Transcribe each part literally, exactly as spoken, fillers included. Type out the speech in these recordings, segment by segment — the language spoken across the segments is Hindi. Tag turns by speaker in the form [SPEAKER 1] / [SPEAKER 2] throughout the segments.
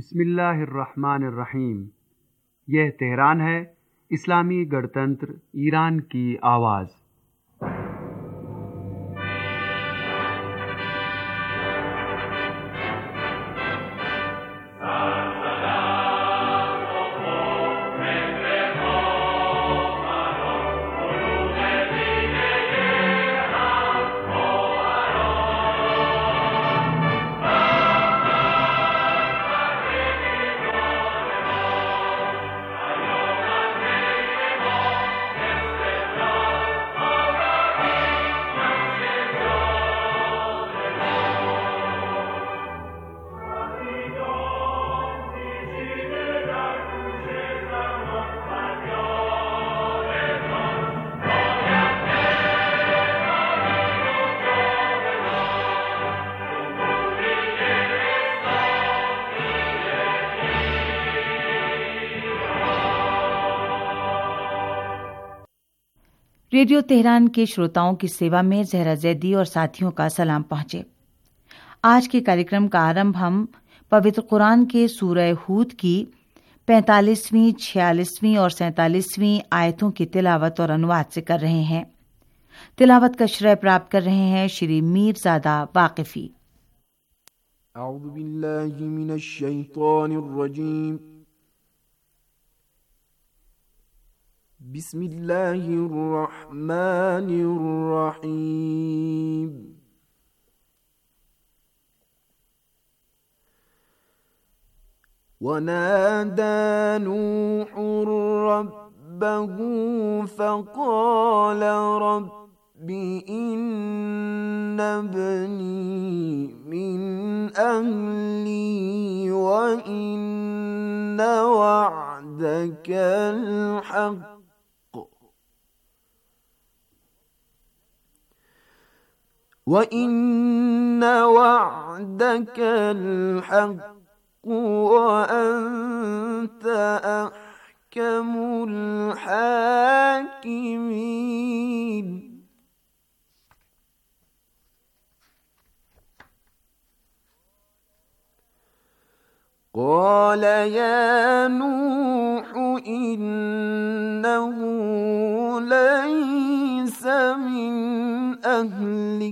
[SPEAKER 1] बिस्मिल्लाहिर्रहमानिर्रहीम। यह तेहरान है, इस्लामी गणतंत्र ईरान की आवाज़।
[SPEAKER 2] रेडियो तेहरान के श्रोताओं की सेवा में जहरा जैदी और साथियों का सलाम पहुंचे। आज के कार्यक्रम का आरंभ हम पवित्र कुरान के सूरह हूद की पैंतालीसवीं, छियालीसवीं और सैंतालीसवीं आयतों की तिलावत और अनुवाद से कर रहे हैं। तिलावत का श्रेय प्राप्त कर रहे हैं श्री मीरजादा वाकिफी।
[SPEAKER 3] अऊज़ु बिल्लाहि मिनश शैतानिर रजीम। बिस्मिल्लाहिर रहमानिर रहीम। वनादा नूहुर रब्बहु फक़ाल रब्बि इन्न इब्नी मिन अहली व इन्न वअदकल हक़्क़ وَإِنَّ وَعْدَكَ الْحَقُّ وَأَنْتَ أَحْكَمُ الْحَاكِمِينَ। قَالَ يَا نُوحُ إِنَّهُ لَيْسَ مِنْ أَهْلِكَ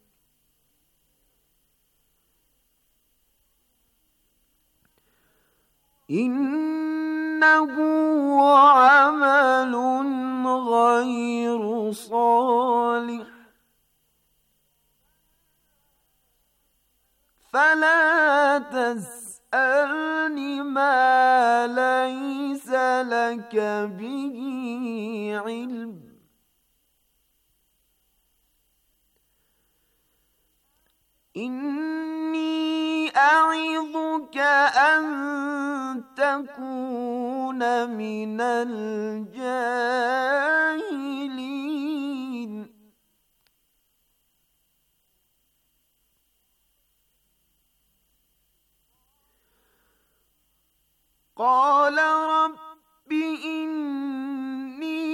[SPEAKER 3] إنه عمل غير صالح فلا تسألني ما ليس لك به علم إني أعظك أن تكون من الجاهلين قال رب إني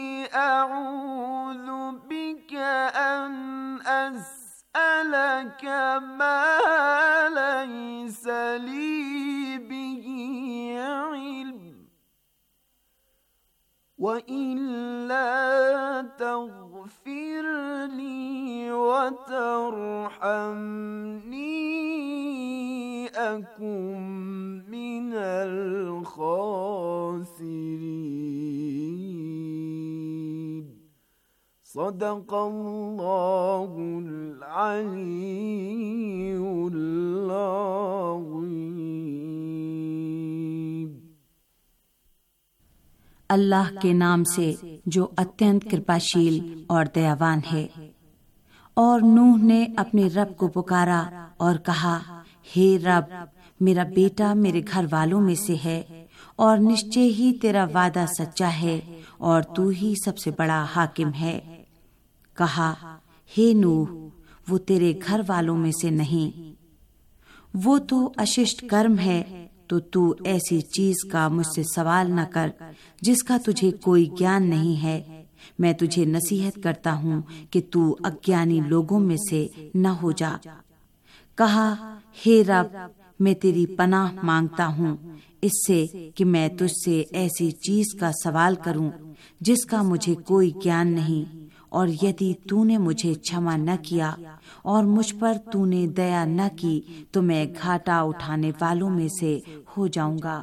[SPEAKER 3] أعوذ بك أن أسألك ما ليس لي به علم وإلا تغفر لي وترحمني أكن من الخاسرين صدق الله العلي العظيم।
[SPEAKER 2] अल्लाह के नाम से जो अत्यंत कृपाशील और दयावान है। और नूह ने अपने रब को पुकारा और कहा, हे रब, मेरा बेटा मेरे घर वालों में से है और निश्चय ही तेरा वादा सच्चा है और तू ही सबसे बड़ा हाकिम है। कहा, हे नूह, वो तेरे घर वालों में से नहीं, वो तो अशिष्ट कर्म है, तो तू ऐसी चीज का मुझसे सवाल न कर जिसका तुझे कोई ज्ञान नहीं है। मैं तुझे नसीहत करता हूँ कि तू अज्ञानी लोगों में से न हो जा। कहा, हे रब, मैं तेरी पनाह मांगता हूँ इससे कि मैं तुझसे ऐसी चीज का सवाल करूं जिसका मुझे कोई ज्ञान नहीं, और यदि तूने मुझे क्षमा न किया और मुझ पर तूने दया न की तो मैं घाटा उठाने वालों में से हो जाऊंगा।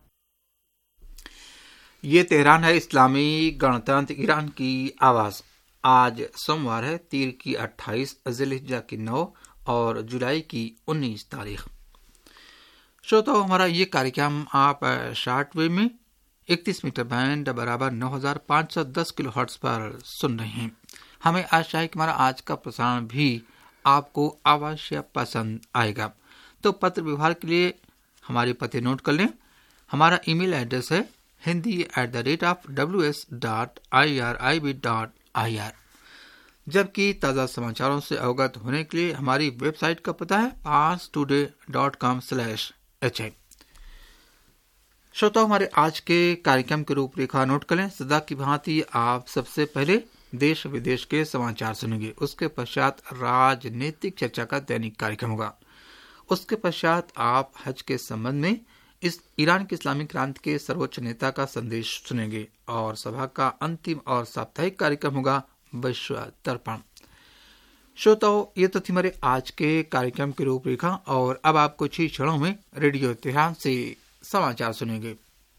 [SPEAKER 4] ये तेहरान है इस्लामी गणतंत्र ईरान की आवाज। आज सोमवार है, तीर की अट्ठाईस, जिलहिज्जा की नौ और जुलाई की उन्नीस तारीख। श्रोताओ, तो हमारा ये कार्यक्रम आप शॉर्ट वेव में इकतीस मीटर बैंड बराबर नौ हजार पाँच सौ दस किलो हर्ट्ज पर सुन रहे हैं। हमें आशा है कि हमारा आज का प्रसारण भी आपको अवश्य पसंद आएगा। तो पत्र व्यवहार के लिए हमारे पते नोट कर लें। हमारा ईमेल एड्रेस है Hindi at the rate of W S dot I R I B dot I R. जबकि ताज़ा समाचारों से अवगत होने के लिए हमारी वेबसाइट का पता है Pars Today dot com slash H I. श्रोताओ, हमारे आज के कार्यक्रम के रूपरेखा नोट करें। सदा की भांति आप सबसे पहले देश विदेश के समाचार सुनेंगे। उसके पश्चात राजनीतिक चर्चा का दैनिक कार्यक्रम होगा। उसके पश्चात आप हज के संबंध में इस ईरान की इस्लामिक क्रांति के सर्वोच्च नेता का संदेश सुनेंगे और सभा का अंतिम और साप्ताहिक कार्यक्रम होगा विश्व दर्पण। श्रोताओ, ये तो थी हमारे आज के कार्यक्रम की रूपरेखा, और अब आप कुछ ही क्षणों में रेडियो तेहरान से समाचार सुनेंगे।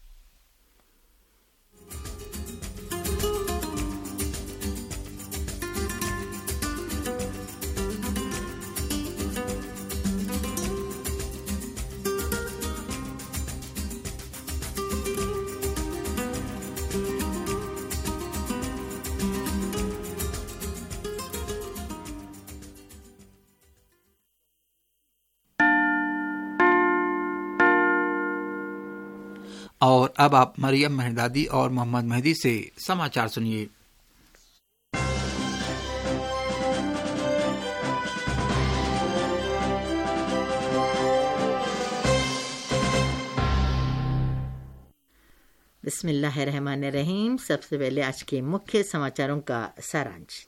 [SPEAKER 4] और अब आप मरियम मेहरदादी और मोहम्मद मेहदी से समाचार सुनिए।
[SPEAKER 5] बिस्मिल्लाहिर्रहमानिर्रहीम। सबसे पहले आज के मुख्य समाचारों का सारांश।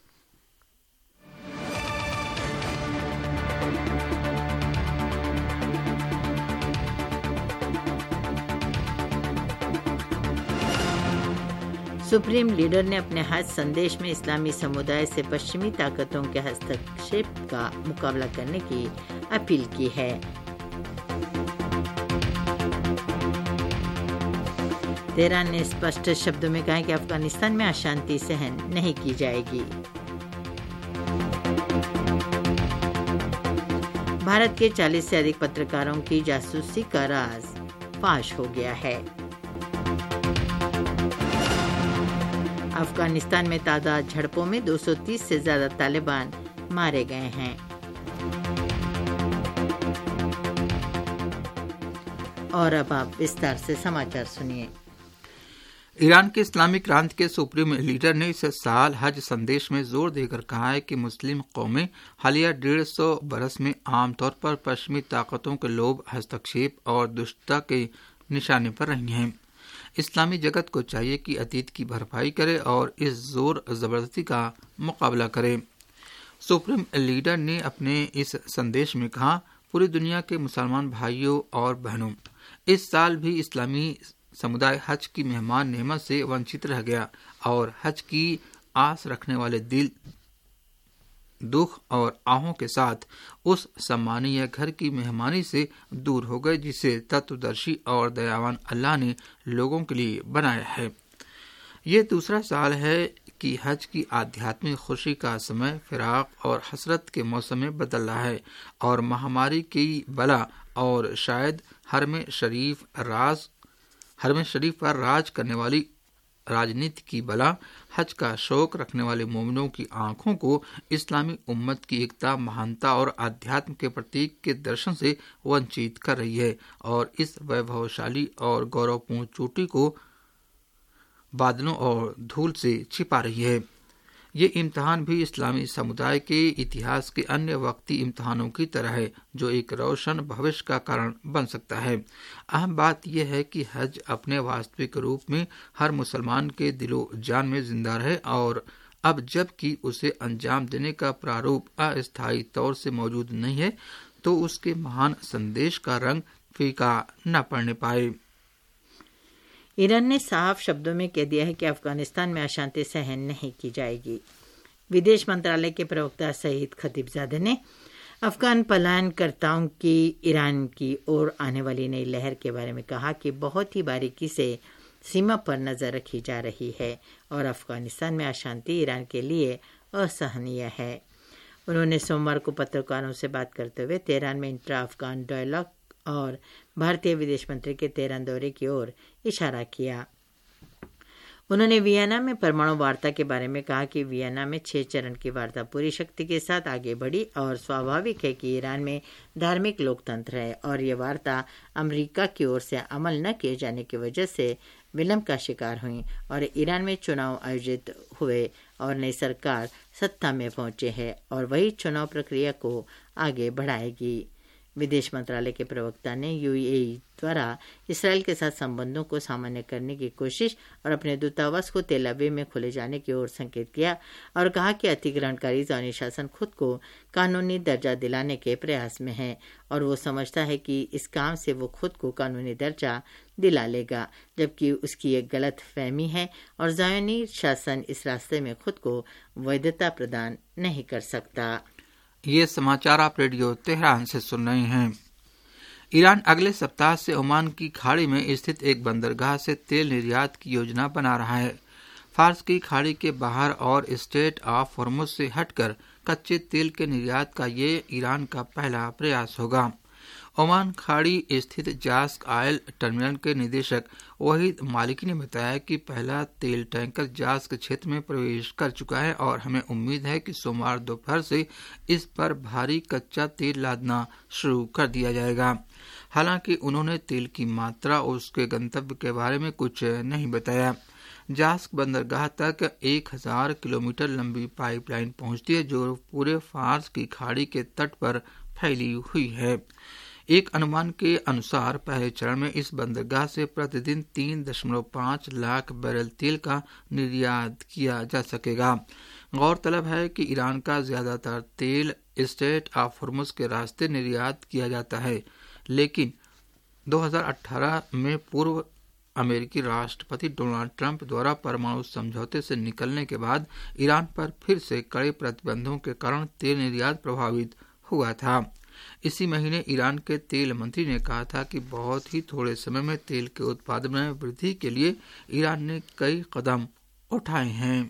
[SPEAKER 5] सुप्रीम लीडर ने अपने हज संदेश में इस्लामी समुदाय से पश्चिमी ताकतों के हस्तक्षेप का मुकाबला करने की अपील की है। तेहरान ने स्पष्ट शब्दों में कहा कि अफगानिस्तान में अशांति सहन नहीं की जाएगी। भारत के चालीस से अधिक पत्रकारों की जासूसी का राज फाश हो गया है। अफगानिस्तान में ताज़ा झड़पों में दो सौ तीस से ज्यादा तालिबान मारे गए हैं। और अब आप विस्तार से समाचार सुनिए।
[SPEAKER 4] ईरान के इस्लामिक क्रांति के सुप्रीम लीडर ने इस साल हज संदेश में जोर देकर कहा है कि मुस्लिम कौमें हालिया डेढ़ सौ बरस में आमतौर पर पश्चिमी ताकतों के लोभ, हस्तक्षेप और दुष्टता के निशाने पर रही हैं। इस्लामी जगत को चाहिए कि अतीत की भरपाई करे और इस जोर जबरदस्ती का मुकाबला करे। सुप्रीम लीडर ने अपने इस संदेश में कहा, पूरी दुनिया के मुसलमान भाइयों और बहनों, इस साल भी इस्लामी समुदाय हज की मेहमान नेमत से वंचित रह गया और हज की आस रखने वाले दिल दुख और आहों के साथ उस सम्मानीय घर की मेहमानी से दूर हो गए जिसे तत्वदर्शी और दयावान अल्लाह ने लोगों के लिए बनाया है। ये दूसरा साल है कि हज की आध्यात्मिक खुशी का समय फिराक और हसरत के मौसम में बदल रहा है और महामारी की बला और शायद हरम शरीफ राज हरम शरीफ पर राज करने वाली राजनीति की बला हज का शौक रखने वाले मोमिनों की आंखों को इस्लामी उम्मत की एकता, महानता और आध्यात्म के प्रतीक के दर्शन से वंचित कर रही है और इस वैभवशाली और गौरवपूर्ण चोटी को बादलों और धूल से छिपा रही है। ये इम्तिहान भी इस्लामी समुदाय के इतिहास के अन्य वक्ती इम्तिहानों की तरह है जो एक रोशन भविष्य का कारण बन सकता है। अहम बात यह है कि हज अपने वास्तविक रूप में हर मुसलमान के दिलो जान में जिंदा रहे और अब जबकि उसे अंजाम देने का प्रारूप अस्थायी तौर से मौजूद नहीं है तो उसके महान संदेश का रंग फीका न पड़ने पाए।
[SPEAKER 5] ईरान ने साफ शब्दों में कह दिया है कि अफगानिस्तान में अशांति सहन नहीं की जाएगी। विदेश मंत्रालय के प्रवक्ता सईद खतीबजादे ने अफगान पलायनकर्ताओं की ईरान की ओर आने वाली नई लहर के बारे में कहा कि बहुत ही बारीकी से सीमा पर नजर रखी जा रही है और अफगानिस्तान में अशांति ईरान के लिए असहनीय है। उन्होंने सोमवार को पत्रकारों से बात करते हुए तेहरान में इंट्रा अफगान डायलॉग और भारतीय विदेश मंत्री के तेहरान दौरे की ओर इशारा किया। उन्होंने वियना में परमाणु वार्ता के बारे में कहा कि वियना में छह चरण की वार्ता पूरी शक्ति के साथ आगे बढ़ी और स्वाभाविक है कि ईरान में धार्मिक लोकतंत्र है और ये वार्ता अमेरिका की ओर से अमल न किए जाने की वजह से विलंब का शिकार हुई और ईरान में चुनाव आयोजित हुए और नई सरकार सत्ता में पहुंचे है और वही चुनाव प्रक्रिया को आगे बढ़ाएगी। विदेश मंत्रालय के प्रवक्ता ने यूएई द्वारा इसराइल के साथ संबंधों को सामान्य करने की कोशिश और अपने दूतावास को तेल अवीव में खोले जाने की ओर संकेत किया और कहा कि अतिक्रमणकारी ज़ायोनी शासन खुद को कानूनी दर्जा दिलाने के प्रयास में है और वो समझता है कि इस काम से वो खुद को कानूनी दर्जा दिला लेगा, जबकि उसकी एक गलत फहमी है और ज़ायोनी शासन इस रास्ते में खुद को वैधता प्रदान नहीं कर सकता।
[SPEAKER 4] ये समाचार आप रेडियो तेहरान से सुन रहे हैं। ईरान अगले सप्ताह से ओमान की खाड़ी में स्थित एक बंदरगाह से तेल निर्यात की योजना बना रहा है। फार्स की खाड़ी के बाहर और स्ट्रेट ऑफ हॉर्मुज से हटकर कच्चे तेल के निर्यात का ये ईरान का पहला प्रयास होगा। ओमान खाड़ी स्थित जास्क ऑयल टर्मिनल के निदेशक वहीद मालिकी ने बताया कि पहला तेल टैंकर जास्क क्षेत्र में प्रवेश कर चुका है और हमें उम्मीद है कि सोमवार दोपहर से इस पर भारी कच्चा तेल लादना शुरू कर दिया जाएगा। हालांकि उन्होंने तेल की मात्रा और उसके गंतव्य के बारे में कुछ नहीं बताया। जास्क बंदरगाह तक एक हजार किलोमीटर लंबी पाइपलाइन पहुंचती है जो पूरे फार्स की खाड़ी के तट पर फैली हुई है। एक अनुमान के अनुसार पहले चरण में इस बंदरगाह से प्रतिदिन तीन दशमलव पाँच लाख बैरल तेल का निर्यात किया जा सकेगा। गौरतलब है कि ईरान का ज्यादातर तेल स्ट्रेट ऑफ हॉर्मुज के रास्ते निर्यात किया जाता है, लेकिन दो हज़ार अठारह में पूर्व अमेरिकी राष्ट्रपति डोनाल्ड ट्रंप द्वारा परमाणु समझौते से निकलने के बाद ईरान पर फिर से कड़े प्रतिबंधों के कारण तेल निर्यात प्रभावित हुआ था। इसी महीने ईरान के तेल मंत्री ने कहा था कि बहुत ही थोड़े समय में तेल के उत्पादन में वृद्धि के लिए ईरान ने कई कदम उठाए हैं।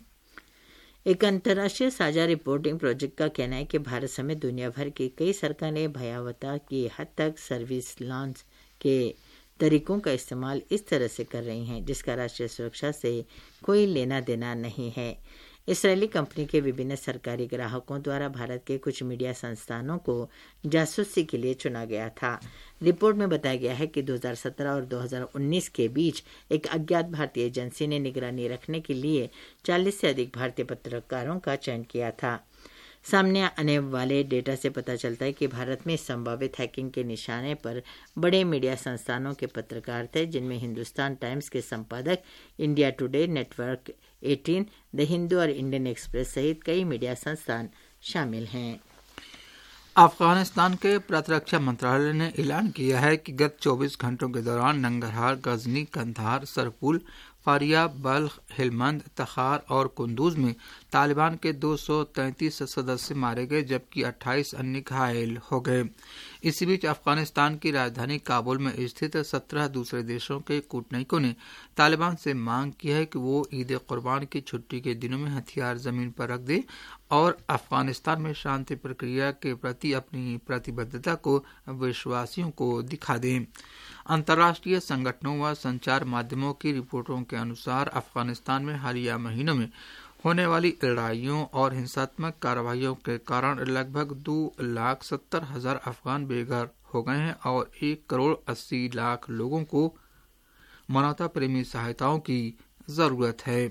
[SPEAKER 5] एक अंतर्राष्ट्रीय साझा रिपोर्टिंग प्रोजेक्ट का कहना है कि भारत समेत दुनिया भर की कई सरकारें भयावहता की हद तक सर्विस लॉन्च के तरीकों का इस्तेमाल इस तरह से कर रही हैं जिसका राष्ट्रीय सुरक्षा से कोई लेना देना नहीं है। इसराइली कंपनी के विभिन्न सरकारी ग्राहकों द्वारा भारत के कुछ मीडिया संस्थानों को जासूसी के लिए चुना गया था। रिपोर्ट में बताया गया है कि दो हज़ार सत्रह और दो हज़ार उन्नीस के बीच एक अज्ञात भारतीय एजेंसी ने निगरानी रखने के लिए चालीस से अधिक भारतीय पत्रकारों का चयन किया था। सामने आने वाले डेटा से पता चलता है कि भारत में संभावित हैकिंग के निशाने पर बड़े मीडिया संस्थानों के पत्रकार थे, जिनमें हिंदुस्तान टाइम्स के संपादक, इंडिया टुडे, नेटवर्क अठारह, द हिंदू और इंडियन एक्सप्रेस सहित कई मीडिया संस्थान शामिल हैं।
[SPEAKER 4] अफगानिस्तान के प्रतिरक्षा मंत्रालय ने ऐलान किया है कि गत चौबीस घंटों के दौरान नंगरहार, गजनी, कंधार, सरपुल, फारियाब, बल्ख, हेलमंद, तखार और कुंदूज में तालिबान के दो सौ तैंतीस सदस्य मारे गए जबकि अट्ठाईस अन्य घायल हो गए। इसी बीच अफगानिस्तान की राजधानी काबुल में स्थित सत्रह दूसरे देशों के कूटनीतिकों ने तालिबान से मांग की है कि वो ईद कुर्बान की छुट्टी के दिनों में हथियार जमीन पर रख दे और अफगानिस्तान में शांति प्रक्रिया के प्रति अपनी प्रतिबद्धता को विश्वासियों को दिखा दें। अंतर्राष्ट्रीय संगठनों व संचार माध्यमों की रिपोर्टों के अनुसार अफगानिस्तान में हालिया महीनों में होने वाली लड़ाइयों और हिंसात्मक कार्रवाइयों के कारण लगभग दो लाख सत्तर हजार अफगान बेघर हो गए हैं और एक करोड़ अस्सी लाख लोगों को मानवता प्रेमी सहायताओं की जरूरत है।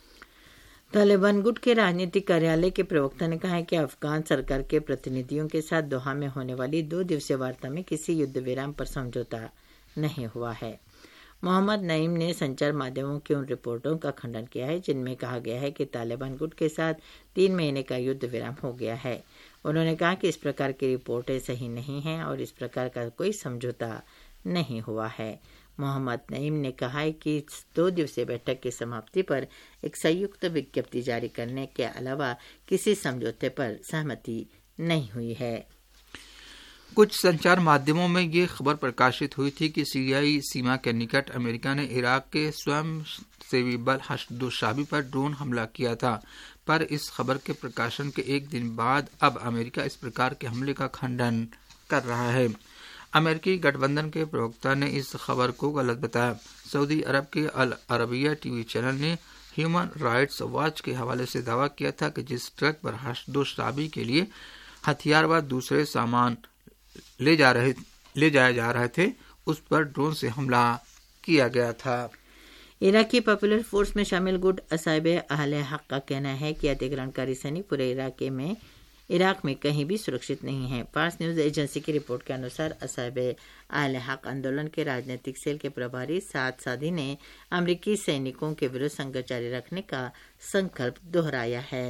[SPEAKER 5] तालिबान गुट के राजनीतिक कार्यालय के प्रवक्ता ने कहा है कि अफगान सरकार के प्रतिनिधियों के साथ दोहा में होने वाली दो दिवसीय वार्ता में किसी युद्ध विराम पर समझौता नहीं हुआ है। मोहम्मद नईम ने संचार माध्यमों की उन रिपोर्टों का खंडन किया है जिनमें कहा गया है कि तालिबान गुट के साथ तीन महीने का युद्ध विराम हो गया है। उन्होंने कहा कि इस प्रकार की रिपोर्टें सही नहीं हैं और इस प्रकार का कोई समझौता नहीं हुआ है। मोहम्मद नईम ने कहा है कि इस दो दिवसीय बैठक की समाप्ति पर एक संयुक्त विज्ञप्ति जारी करने के अलावा किसी समझौते पर सहमति नहीं हुई है।
[SPEAKER 4] कुछ संचार माध्यमों में ये खबर प्रकाशित हुई थी कि सीरियाई सीमा के निकट अमेरिका ने इराक के स्वयंसेवी बल हश्द-उश-शाबी पर ड्रोन हमला किया था, पर इस खबर के प्रकाशन के एक दिन बाद अब अमेरिका इस प्रकार के हमले का खंडन कर रहा है। अमेरिकी गठबंधन के प्रवक्ता ने इस खबर को गलत बताया। सऊदी अरब के अल अरबिया टीवी चैनल ने ह्यूमन राइट्स वॉच के हवाले से दावा किया था कि जिस ट्रक पर हश्द-उश-शाबी के लिए हथियार व दूसरे सामान ले जा रहे ले जाए जा रहे थे उस पर ड्रोन से हमला किया गया था।
[SPEAKER 5] इराकी पॉपुलर फोर्स में शामिल गुट असाइबे अहले हक का कहना है कि अतिक्रमणकारी सैनिक पूरे इराक में इराक में कहीं भी सुरक्षित नहीं है। पार्स न्यूज एजेंसी की रिपोर्ट के अनुसार असाइबे अहले हक आंदोलन के राजनीतिक सेल के प्रभारी साद सादी ने अमेरिकी सैनिकों के विरुद्ध संघर्ष जारी रखने का संकल्प दोहराया है।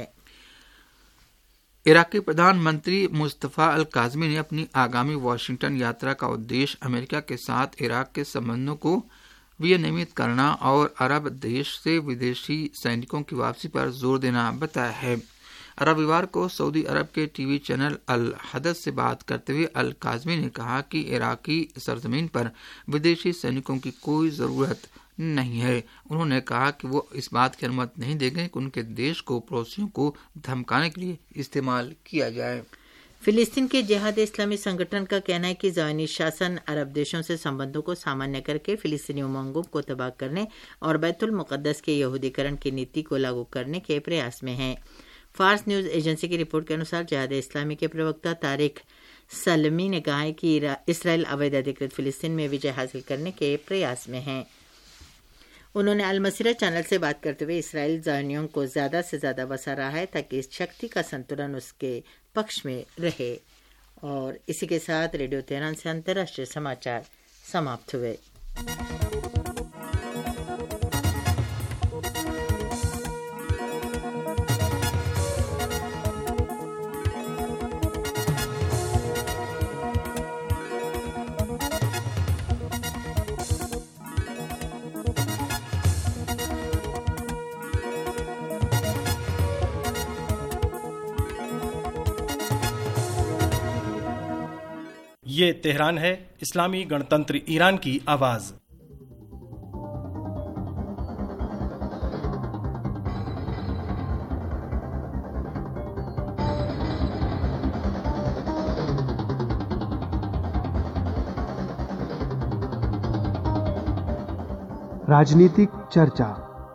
[SPEAKER 4] इराकी प्रधानमंत्री मुस्तफा अल काज़मी ने अपनी आगामी वाशिंगटन यात्रा का उद्देश्य अमेरिका के साथ इराक के संबंधों को विनियमित करना और अरब देश से विदेशी सैनिकों की वापसी पर जोर देना बताया है। रविवार को सऊदी अरब के टीवी चैनल अल हदस से बात करते हुए अल काज़मी ने कहा कि इराकी सरजमीन पर विदेशी सैनिकों की कोई जरूरत नहीं है। उन्होंने कहा कि वो इस बात की अनुमति नहीं देंगे कि उनके देश को पड़ोसियों को धमकाने के लिए इस्तेमाल किया जाए।
[SPEAKER 5] फिलिस्तीन के जिहाद इस्लामी संगठन का कहना है कि ज़ायनी शासन अरब देशों से संबंधों को सामान्य करके फिलिस्तीनी उमंगों को तबाह करने और बैतुल मुकद्दस के यहूदीकरण की नीति को लागू करने के प्रयास में है। फार्स न्यूज एजेंसी की रिपोर्ट के अनुसार जिहाद इस्लामी के प्रवक्ता तारिक सलमी ने कहा है कि इसराइल अवैध अधिकृत फिलिस्तीन में विजय हासिल करने के प्रयास में है। उन्होंने अल मसीरा चैनल से बात करते हुए इसराइल ज़ायनियों को ज्यादा से ज्यादा बसा रहा है ताकि इस शक्ति का संतुलन उसके पक्ष में रहे। और इसी के साथ रेडियो तेहरान से अंतर्राष्ट्रीय समाचार समाप्त हुए।
[SPEAKER 6] ये तेहरान है, इस्लामी गणतंत्र ईरान की आवाज।
[SPEAKER 1] राजनीतिक चर्चा।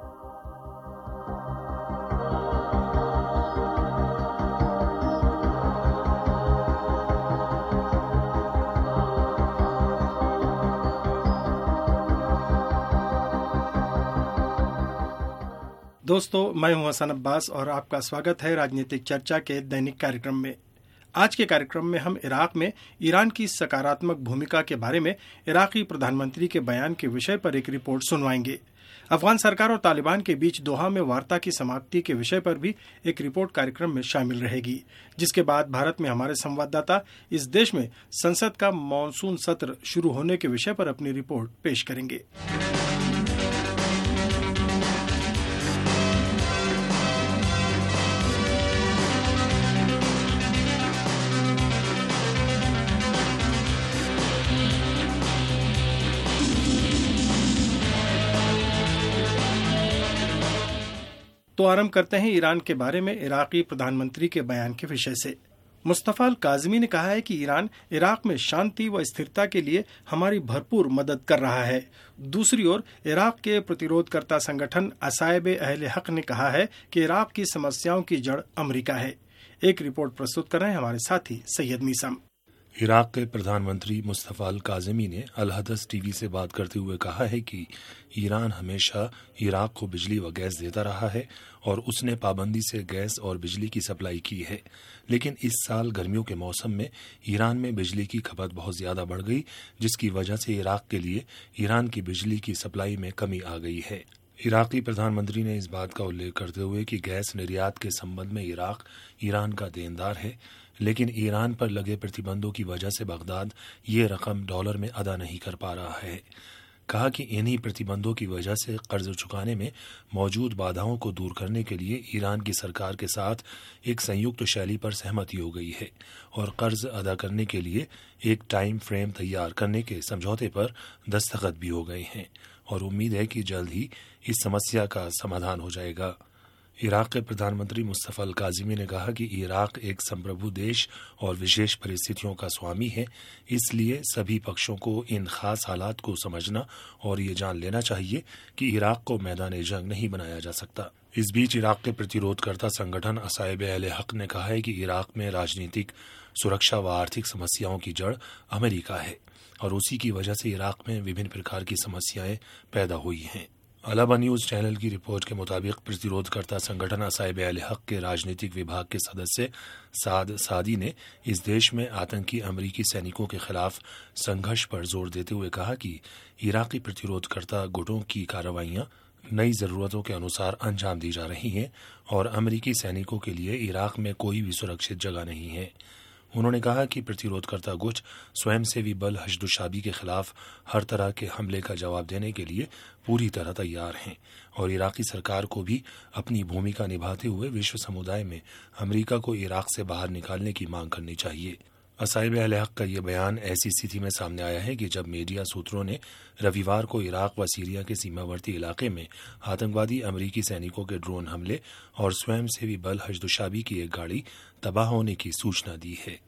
[SPEAKER 6] दोस्तों, मैं हूं हसन अब्बास और आपका स्वागत है राजनीतिक चर्चा के दैनिक कार्यक्रम में। आज के कार्यक्रम में हम इराक में ईरान की सकारात्मक भूमिका के बारे में इराकी प्रधानमंत्री के बयान के विषय पर एक रिपोर्ट सुनवाएंगे। अफगान सरकार और तालिबान के बीच दोहा में वार्ता की समाप्ति के विषय पर भी एक रिपोर्ट कार्यक्रम में शामिल रहेगी, जिसके बाद भारत में हमारे संवाददाता इस देश में संसद का मॉनसून सत्र शुरू होने के विषय पर अपनी रिपोर्ट पेश करेंगे। तो आरंभ करते हैं ईरान के बारे में इराकी प्रधानमंत्री के बयान के विषय से। मुस्तफा अल काज़मी ने कहा है कि ईरान इराक में शांति व स्थिरता के लिए हमारी भरपूर मदद कर रहा है। दूसरी ओर इराक के प्रतिरोधकर्ता संगठन असाइब अहले हक ने कहा है कि इराक की समस्याओं की जड़ अमेरिका है। एक रिपोर्ट प्रस्तुत कर रहे हैं हमारे साथी सैयद मीसम।
[SPEAKER 7] इराक के प्रधानमंत्री मुस्तफ़ा अल काज़िमी ने अल हदस टीवी से बात करते हुए कहा है कि ईरान हमेशा इराक को बिजली व गैस देता रहा है और उसने पाबंदी से गैस और बिजली की सप्लाई की है, लेकिन इस साल गर्मियों के मौसम में ईरान में बिजली की खपत बहुत ज़्यादा बढ़ गई, जिसकी वजह से इराक के लिए ईरान की बिजली की सप्लाई में कमी आ गई है। इराकी प्रधानमंत्री ने इस बात का उल्लेख करते हुए कि गैस निर्यात के संबंध में इराक ईरान का देनदार है, लेकिन ईरान पर लगे प्रतिबंधों की वजह से बगदाद ये रकम डॉलर में अदा नहीं कर पा रहा है। कहा कि इन्हीं प्रतिबंधों की वजह से कर्ज चुकाने में मौजूद बाधाओं को दूर करने के लिए ईरान की सरकार के साथ एक संयुक्त शैली पर सहमति हो गई है और कर्ज अदा करने के लिए एक टाइम फ्रेम तैयार करने के समझौते पर दस्तखत भी हो गए हैं और उम्मीद है कि जल्द ही इस समस्या का समाधान हो जाएगा। इराक के प्रधानमंत्री मुस्तफ़ा अल काज़िमी ने कहा कि इराक एक संप्रभु देश और विशेष परिस्थितियों का स्वामी है, इसलिए सभी पक्षों को इन खास हालात को समझना और ये जान लेना चाहिए कि इराक को मैदान जंग नहीं बनाया जा सकता। इस बीच इराक के प्रतिरोधकर्ता संगठन असाइब अहले हक ने कहा है कि इराक में राजनीतिक, सुरक्षा व आर्थिक समस्याओं की जड़ अमेरिका है और उसी की वजह से इराक में विभिन्न प्रकार की समस्याएं पैदा हुई हैं। अलाबा न्यूज चैनल की रिपोर्ट के मुताबिक प्रतिरोधकर्ता संगठन असाइब अहले हक के राजनीतिक विभाग के सदस्य साद सादी ने इस देश में आतंकी अमरीकी सैनिकों के खिलाफ संघर्ष पर जोर देते हुए कहा कि इराकी प्रतिरोधकर्ता गुटों की कार्रवाइयां नई जरूरतों के अनुसार अंजाम दी जा रही हैं और अमरीकी सैनिकों के लिए इराक में कोई भी सुरक्षित जगह नहीं है। उन्होंने कहा कि प्रतिरोधकर्ता गुट स्वयंसेवी बल हशदुशाबी के खिलाफ हर तरह के हमले का जवाब देने के लिए पूरी तरह तैयार हैं और इराकी सरकार को भी अपनी भूमिका निभाते हुए विश्व समुदाय में अमेरिका को इराक से बाहर निकालने की मांग करनी चाहिए। असाइब अहले हक का ये बयान ऐसी स्थिति में सामने आया है कि जब मीडिया सूत्रों ने रविवार को इराक व सीरिया के सीमावर्ती इलाके में आतंकवादी अमरीकी सैनिकों के ड्रोन हमले और स्वयंसेवी बल हशदुशाबी की एक गाड़ी तबाह होने की सूचना दी है।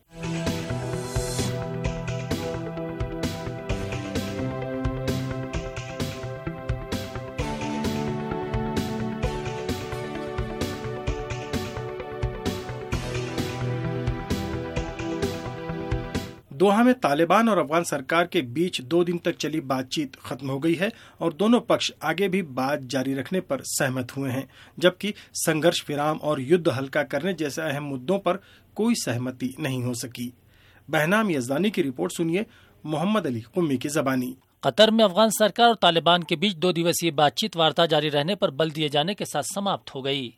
[SPEAKER 6] दोहा में तालिबान और अफगान सरकार के बीच दो दिन तक चली बातचीत खत्म हो गई है और दोनों पक्ष आगे भी बात जारी रखने पर सहमत हुए हैं, जबकि संघर्ष विराम और युद्ध हल्का करने जैसे अहम मुद्दों पर कोई सहमति नहीं हो सकी। बहनाम यज़दानी की रिपोर्ट सुनिए मोहम्मद अली कुम्मी की जबानी।
[SPEAKER 8] कतर में अफगान सरकार और तालिबान के बीच दो दिवसीय बातचीत वार्ता जारी रहने पर बल दिए जाने के साथ समाप्त हो गई।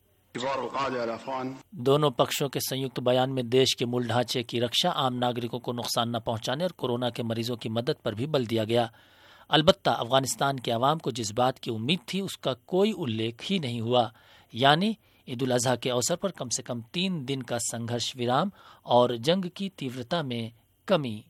[SPEAKER 8] दोनों पक्षों के संयुक्त बयान में देश के मूल ढांचे की रक्षा, आम नागरिकों को नुकसान न पहुंचाने और कोरोना के मरीजों की मदद पर भी बल दिया गया। अलबत्ता अफगानिस्तान के अवाम को जिस बात की उम्मीद थी उसका कोई उल्लेख ही नहीं हुआ, यानी ईद उल अजहा के अवसर पर कम से कम तीन दिन का संघर्ष विराम और जंग की तीव्रता में कमी।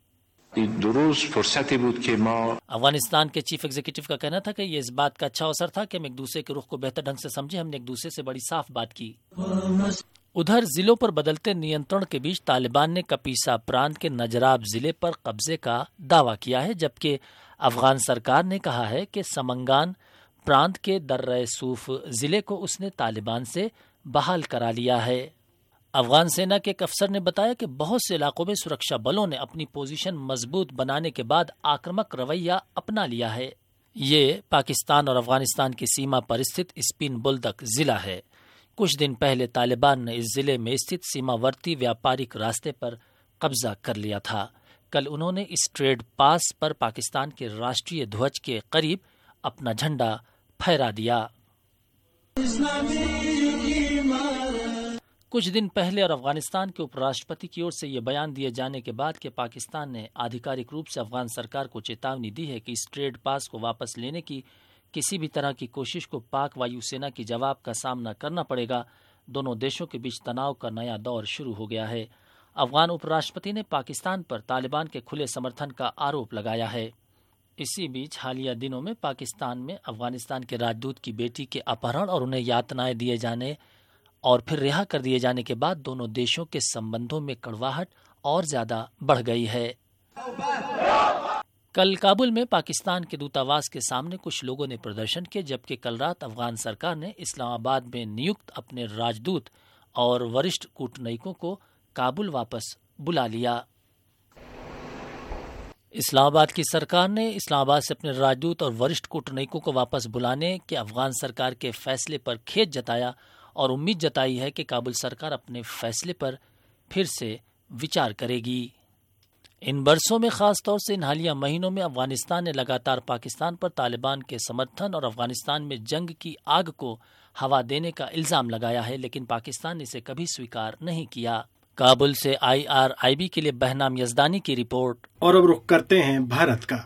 [SPEAKER 8] अफगानिस्तान के चीफ एग्जीक्यूटिव का कहना था कि ये इस बात का अच्छा अवसर था कि हम एक दूसरे के रुख को बेहतर ढंग से समझे। हमने एक दूसरे से बड़ी साफ बात की। उधर जिलों पर बदलते नियंत्रण के बीच तालिबान ने कपीसा प्रांत के नजराब जिले पर कब्जे का दावा किया है, जबकि अफगान सरकार ने कहा है कि समंगान प्रांत के दर्रे सूफ जिले को उसने तालिबान से बहाल करा लिया है। अफगान सेना के एक अफसर ने बताया कि बहुत से इलाकों में सुरक्षा बलों ने अपनी पोजीशन मजबूत बनाने के बाद आक्रामक रवैया अपना लिया है। ये पाकिस्तान और अफगानिस्तान की सीमा पर स्थित स्पिन बुल्दक जिला है। कुछ दिन पहले तालिबान ने इस जिले में स्थित सीमावर्ती व्यापारिक रास्ते पर कब्जा कर लिया था। कल उन्होंने इस ट्रेड पास पर पाकिस्तान के राष्ट्रीय ध्वज के करीब अपना झंडा फहरा दिया। कुछ दिन पहले और अफगानिस्तान के उपराष्ट्रपति की ओर से यह बयान दिए जाने के बाद कि पाकिस्तान ने आधिकारिक रूप से अफगान सरकार को चेतावनी दी है कि इस ट्रेड पास को वापस लेने की किसी भी तरह की कोशिश को पाक वायुसेना की जवाब का सामना करना पड़ेगा। दोनों देशों के बीच तनाव का नया दौर शुरू हो गया है। अफगान उपराष्ट्रपति ने पाकिस्तान पर तालिबान के खुले समर्थन का आरोप लगाया है। इसी बीच हालिया दिनों में पाकिस्तान में अफगानिस्तान के राजदूत की बेटी के अपहरण और उन्हें यातनाएं दिए जाने और फिर रिहा कर दिए जाने के बाद दोनों देशों के संबंधों में कड़वाहट और ज्यादा बढ़ गई है। कल काबुल में पाकिस्तान के दूतावास के सामने कुछ लोगों ने प्रदर्शन किया, जबकि कल रात अफगान सरकार ने इस्लामाबाद में नियुक्त अपने राजदूत और वरिष्ठ कूटनीतिकों को काबुल वापस बुला लिया। इस्लामाबाद की सरकार ने इस्लामाबाद से अपने राजदूत और वरिष्ठ कूटनीतिकों को वापस बुलाने के अफगान सरकार के फैसले पर खेद जताया और उम्मीद जताई है कि काबुल सरकार अपने फैसले पर फिर से विचार करेगी। इन बरसों में खास तौर से इन हालिया महीनों में अफगानिस्तान ने लगातार पाकिस्तान पर तालिबान के समर्थन और अफगानिस्तान में जंग की आग को हवा देने का इल्जाम लगाया है, लेकिन पाकिस्तान ने इसे कभी स्वीकार नहीं किया। काबुल से आई आर आई बी के लिए बहनाम यजदानी की रिपोर्ट।
[SPEAKER 6] और अब रुख करते हैं भारत का।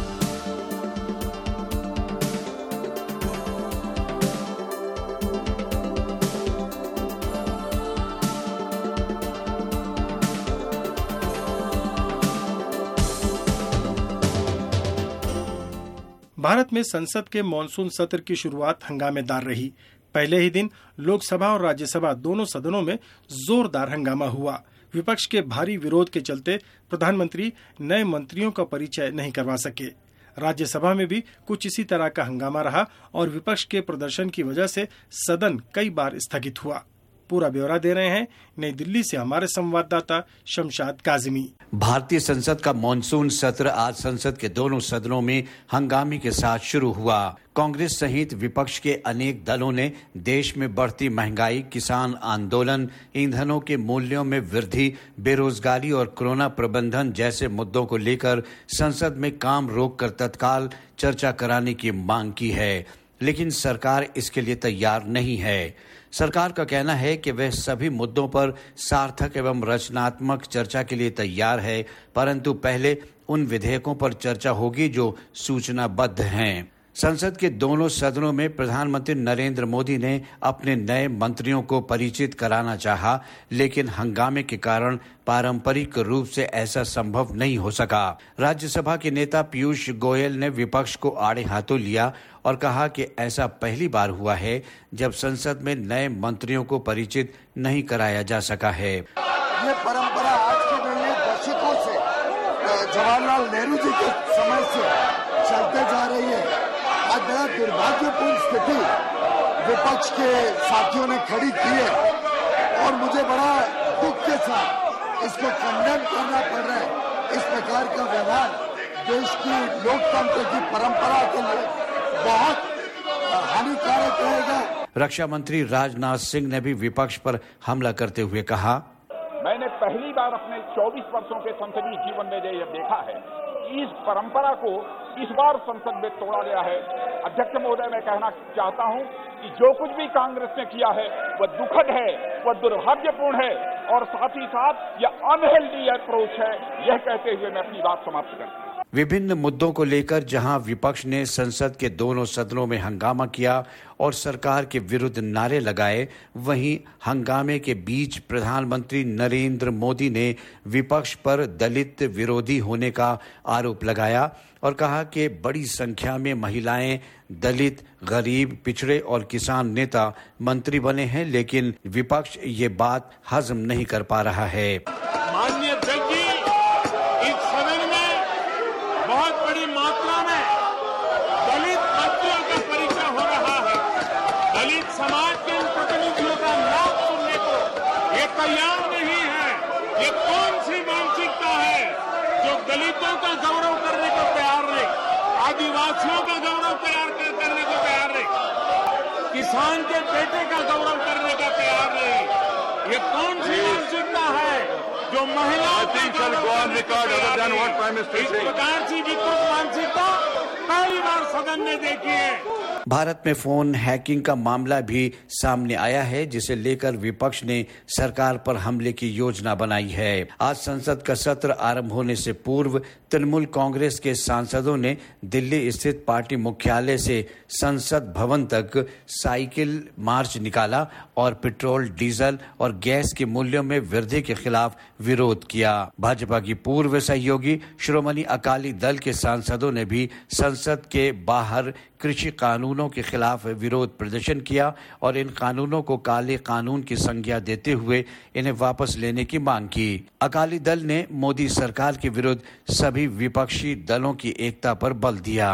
[SPEAKER 6] भारत में संसद के मॉनसून सत्र की शुरुआत हंगामेदार रही। पहले ही दिन लोकसभा और राज्यसभा दोनों सदनों में जोरदार हंगामा हुआ। विपक्ष के भारी विरोध के चलते प्रधानमंत्री नए मंत्रियों का परिचय नहीं करवा सके। राज्यसभा में भी कुछ इसी तरह का हंगामा रहा और विपक्ष के प्रदर्शन की वजह से सदन कई बार स्थगित हुआ। पूरा ब्यौरा दे रहे हैं नई दिल्ली से हमारे संवाददाता शमशाद काजिमी।
[SPEAKER 9] भारतीय संसद का मॉनसून सत्र आज संसद के दोनों सदनों में हंगामे के साथ शुरू हुआ। कांग्रेस सहित विपक्ष के अनेक दलों ने देश में बढ़ती महंगाई, किसान आंदोलन, ईंधनों के मूल्यों में वृद्धि, बेरोजगारी और कोरोना प्रबंधन जैसे मुद्दों को लेकर संसद में काम रोककर तत्काल चर्चा कराने की मांग की है, लेकिन सरकार इसके लिए तैयार नहीं है। सरकार का कहना है कि वह सभी मुद्दों पर सार्थक एवं रचनात्मक चर्चा के लिए तैयार है, परंतु पहले उन विधेयकों पर चर्चा होगी जो सूचनाबद्ध हैं। संसद के दोनों सदनों में प्रधानमंत्री नरेंद्र मोदी ने अपने नए मंत्रियों को परिचित कराना चाहा, लेकिन हंगामे के कारण पारंपरिक रूप से ऐसा संभव नहीं हो सका। राज्यसभा के नेता पीयूष गोयल ने विपक्ष को आड़े हाथों लिया और कहा कि ऐसा पहली बार हुआ है जब संसद में नए मंत्रियों को परिचित नहीं कराया जा सका है।
[SPEAKER 10] ये परंपरा आज के नहीं दशकों से जवाहरलाल नेहरू जी के समय से चलते जा रही है। आज बड़ा दुर्भाग्यपूर्ण स्थिति विपक्ष के साथियों ने खड़ी की है और मुझे बड़ा दुख के साथ इसको कंडेम करना पड़ रहा है। इस प्रकार का व्यवहार देश की लोकतंत्र की परंपरा के लिए बहुत हानिकारक रहेगा।
[SPEAKER 9] रक्षा मंत्री राजनाथ सिंह ने भी विपक्ष पर हमला करते हुए कहा,
[SPEAKER 11] मैंने पहली बार अपने चौबीस वर्षों के संसदीय जीवन में यह देखा है कि इस परंपरा को इस बार संसद में तोड़ा गया है। अध्यक्ष महोदय, मैं कहना चाहता हूं कि जो कुछ भी कांग्रेस ने किया है वह दुखद है, वह दुर्भाग्यपूर्ण है और साथ ही साथ यह अनहेल्दी अप्रोच है। यह कहते हुए मैं अपनी बात समाप्त करता हूं।
[SPEAKER 9] विभिन्न मुद्दों को लेकर जहां विपक्ष ने संसद के दोनों सदनों में हंगामा किया और सरकार के विरुद्ध नारे लगाए, वहीं हंगामे के बीच प्रधानमंत्री नरेंद्र मोदी ने विपक्ष पर दलित विरोधी होने का आरोप लगाया और कहा कि बड़ी संख्या में महिलाएं, दलित, गरीब, पिछड़े और किसान नेता मंत्री बने हैं, लेकिन विपक्ष ये बात हजम नहीं कर पा रहा है।
[SPEAKER 12] माननीय अध्यक्ष जी, इस सदन में बहुत बड़ी मात्रा में दलित मंत्रियों का परिचय हो रहा है। दलित समाज के इन प्रतिनिधियों का नाम सुनने को ये तैयार नहीं है। ये कौन सी मानसिकता है जो दलितों का गौरव करने को तैयार नहीं, आदिवासियों का गौरव तैयार करने को तैयार नहीं, किसान के बेटे का गौरव करने का तैयार नहीं। ये कौन सी मानसिकता है जो महिलाओं का गौरव करने को तैयार नहीं? इस प्रकार की विकृत मानसिकता पहली बार सदन ने देखी है।
[SPEAKER 9] भारत में फोन हैकिंग का मामला भी सामने आया है, जिसे लेकर विपक्ष ने सरकार पर हमले की योजना बनाई है। आज संसद का सत्र आरंभ होने से पूर्व तृणमूल कांग्रेस के सांसदों ने दिल्ली स्थित पार्टी मुख्यालय से संसद भवन तक साइकिल मार्च निकाला और पेट्रोल, डीजल और गैस के मूल्यों में वृद्धि के खिलाफ विरोध किया। भाजपा की पूर्व सहयोगी श्रोमणी अकाली दल के सांसदों ने भी संसद के बाहर कृषि कानूनों के खिलाफ विरोध प्रदर्शन किया और इन कानूनों को काले कानून की संज्ञा देते हुए इन्हें वापस लेने की मांग की। अकाली दल ने मोदी सरकार के विरुद्ध सभी विपक्षी दलों की एकता पर बल दिया।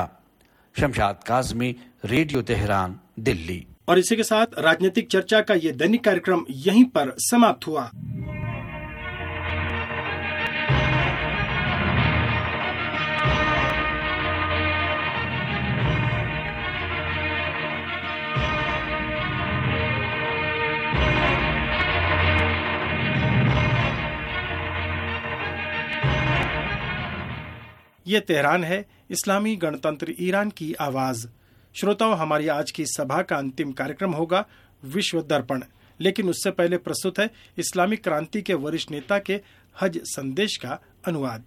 [SPEAKER 9] Shamshad Kazmi, radio Tehran, Delhi.
[SPEAKER 6] और इसी के साथ राजनीतिक चर्चा का ये दैनिक कार्यक्रम यहीं पर समाप्त हुआ। ये तेहरान है, इस्लामी गणतंत्र ईरान की आवाज। श्रोताओं, हमारी आज की सभा का अंतिम कार्यक्रम होगा विश्व दर्पण, लेकिन उससे पहले प्रस्तुत है इस्लामिक क्रांति के वरिष्ठ नेता के हज संदेश का अनुवाद।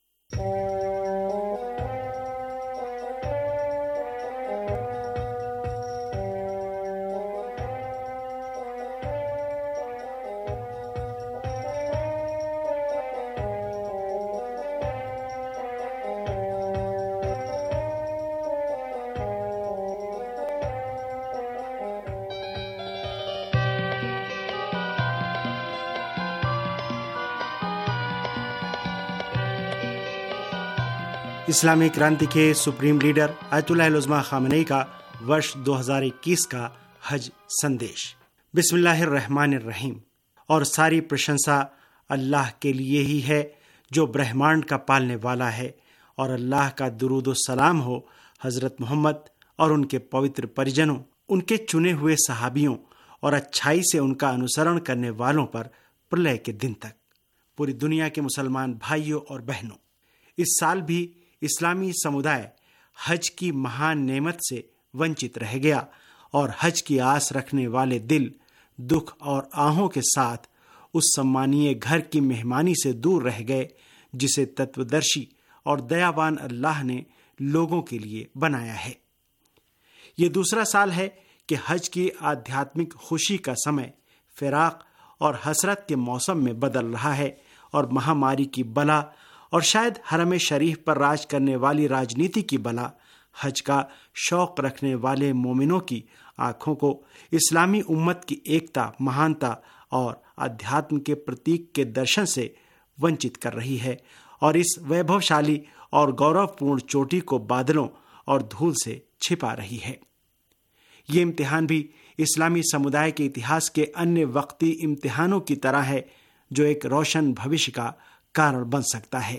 [SPEAKER 13] इस्लामी क्रांति के सुप्रीम लीडर आयतुल्लाह उज़्मा खामेनी का वर्ष दो हज़ार इक्कीस का हज संदेश। बिस्मिल्लाहिर्रहमानिर्रहीम। और सारी प्रशंसा अल्लाह के लिए ही है जो ब्रह्मांड का पालने वाला है, और अल्लाह का दुरूद व सलाम हो हजरत मोहम्मद और उनके पवित्र परिजनों, उनके चुने हुए सहाबियों और अच्छाई से उनका अनुसरण करने वालों पर प्रलय के दिन तक। पूरी दुनिया के मुसलमान भाइयों और बहनों, इस साल भी इस्लामी समुदाय हज की महान नेमत से वंचित रह गया, और हज की आस रखने वाले दिल दुख और आहों के साथ उस सम्मानीय घर की मेहमानी से दूर रह गए जिसे तत्वदर्शी और दयावान अल्लाह ने लोगों के लिए बनाया है। ये दूसरा साल है कि हज की आध्यात्मिक खुशी का समय फिराक और हसरत के मौसम में बदल रहा है, और महामारी की बला और शायद हरम शरीफ पर राज करने वाली राजनीति की बला हज का शौक रखने वाले मोमिनों की आंखों को इस्लामी उम्मत की एकता, महानता और अध्यात्म के प्रतीक के दर्शन से वंचित कर रही है, और इस वैभवशाली और गौरवपूर्ण चोटी को बादलों और धूल से छिपा रही है। ये इम्तिहान भी इस्लामी समुदाय के इतिहास के अन्य वक्ती इम्तिहानों की तरह है, जो एक रोशन भविष्य का कारण बन सकता है।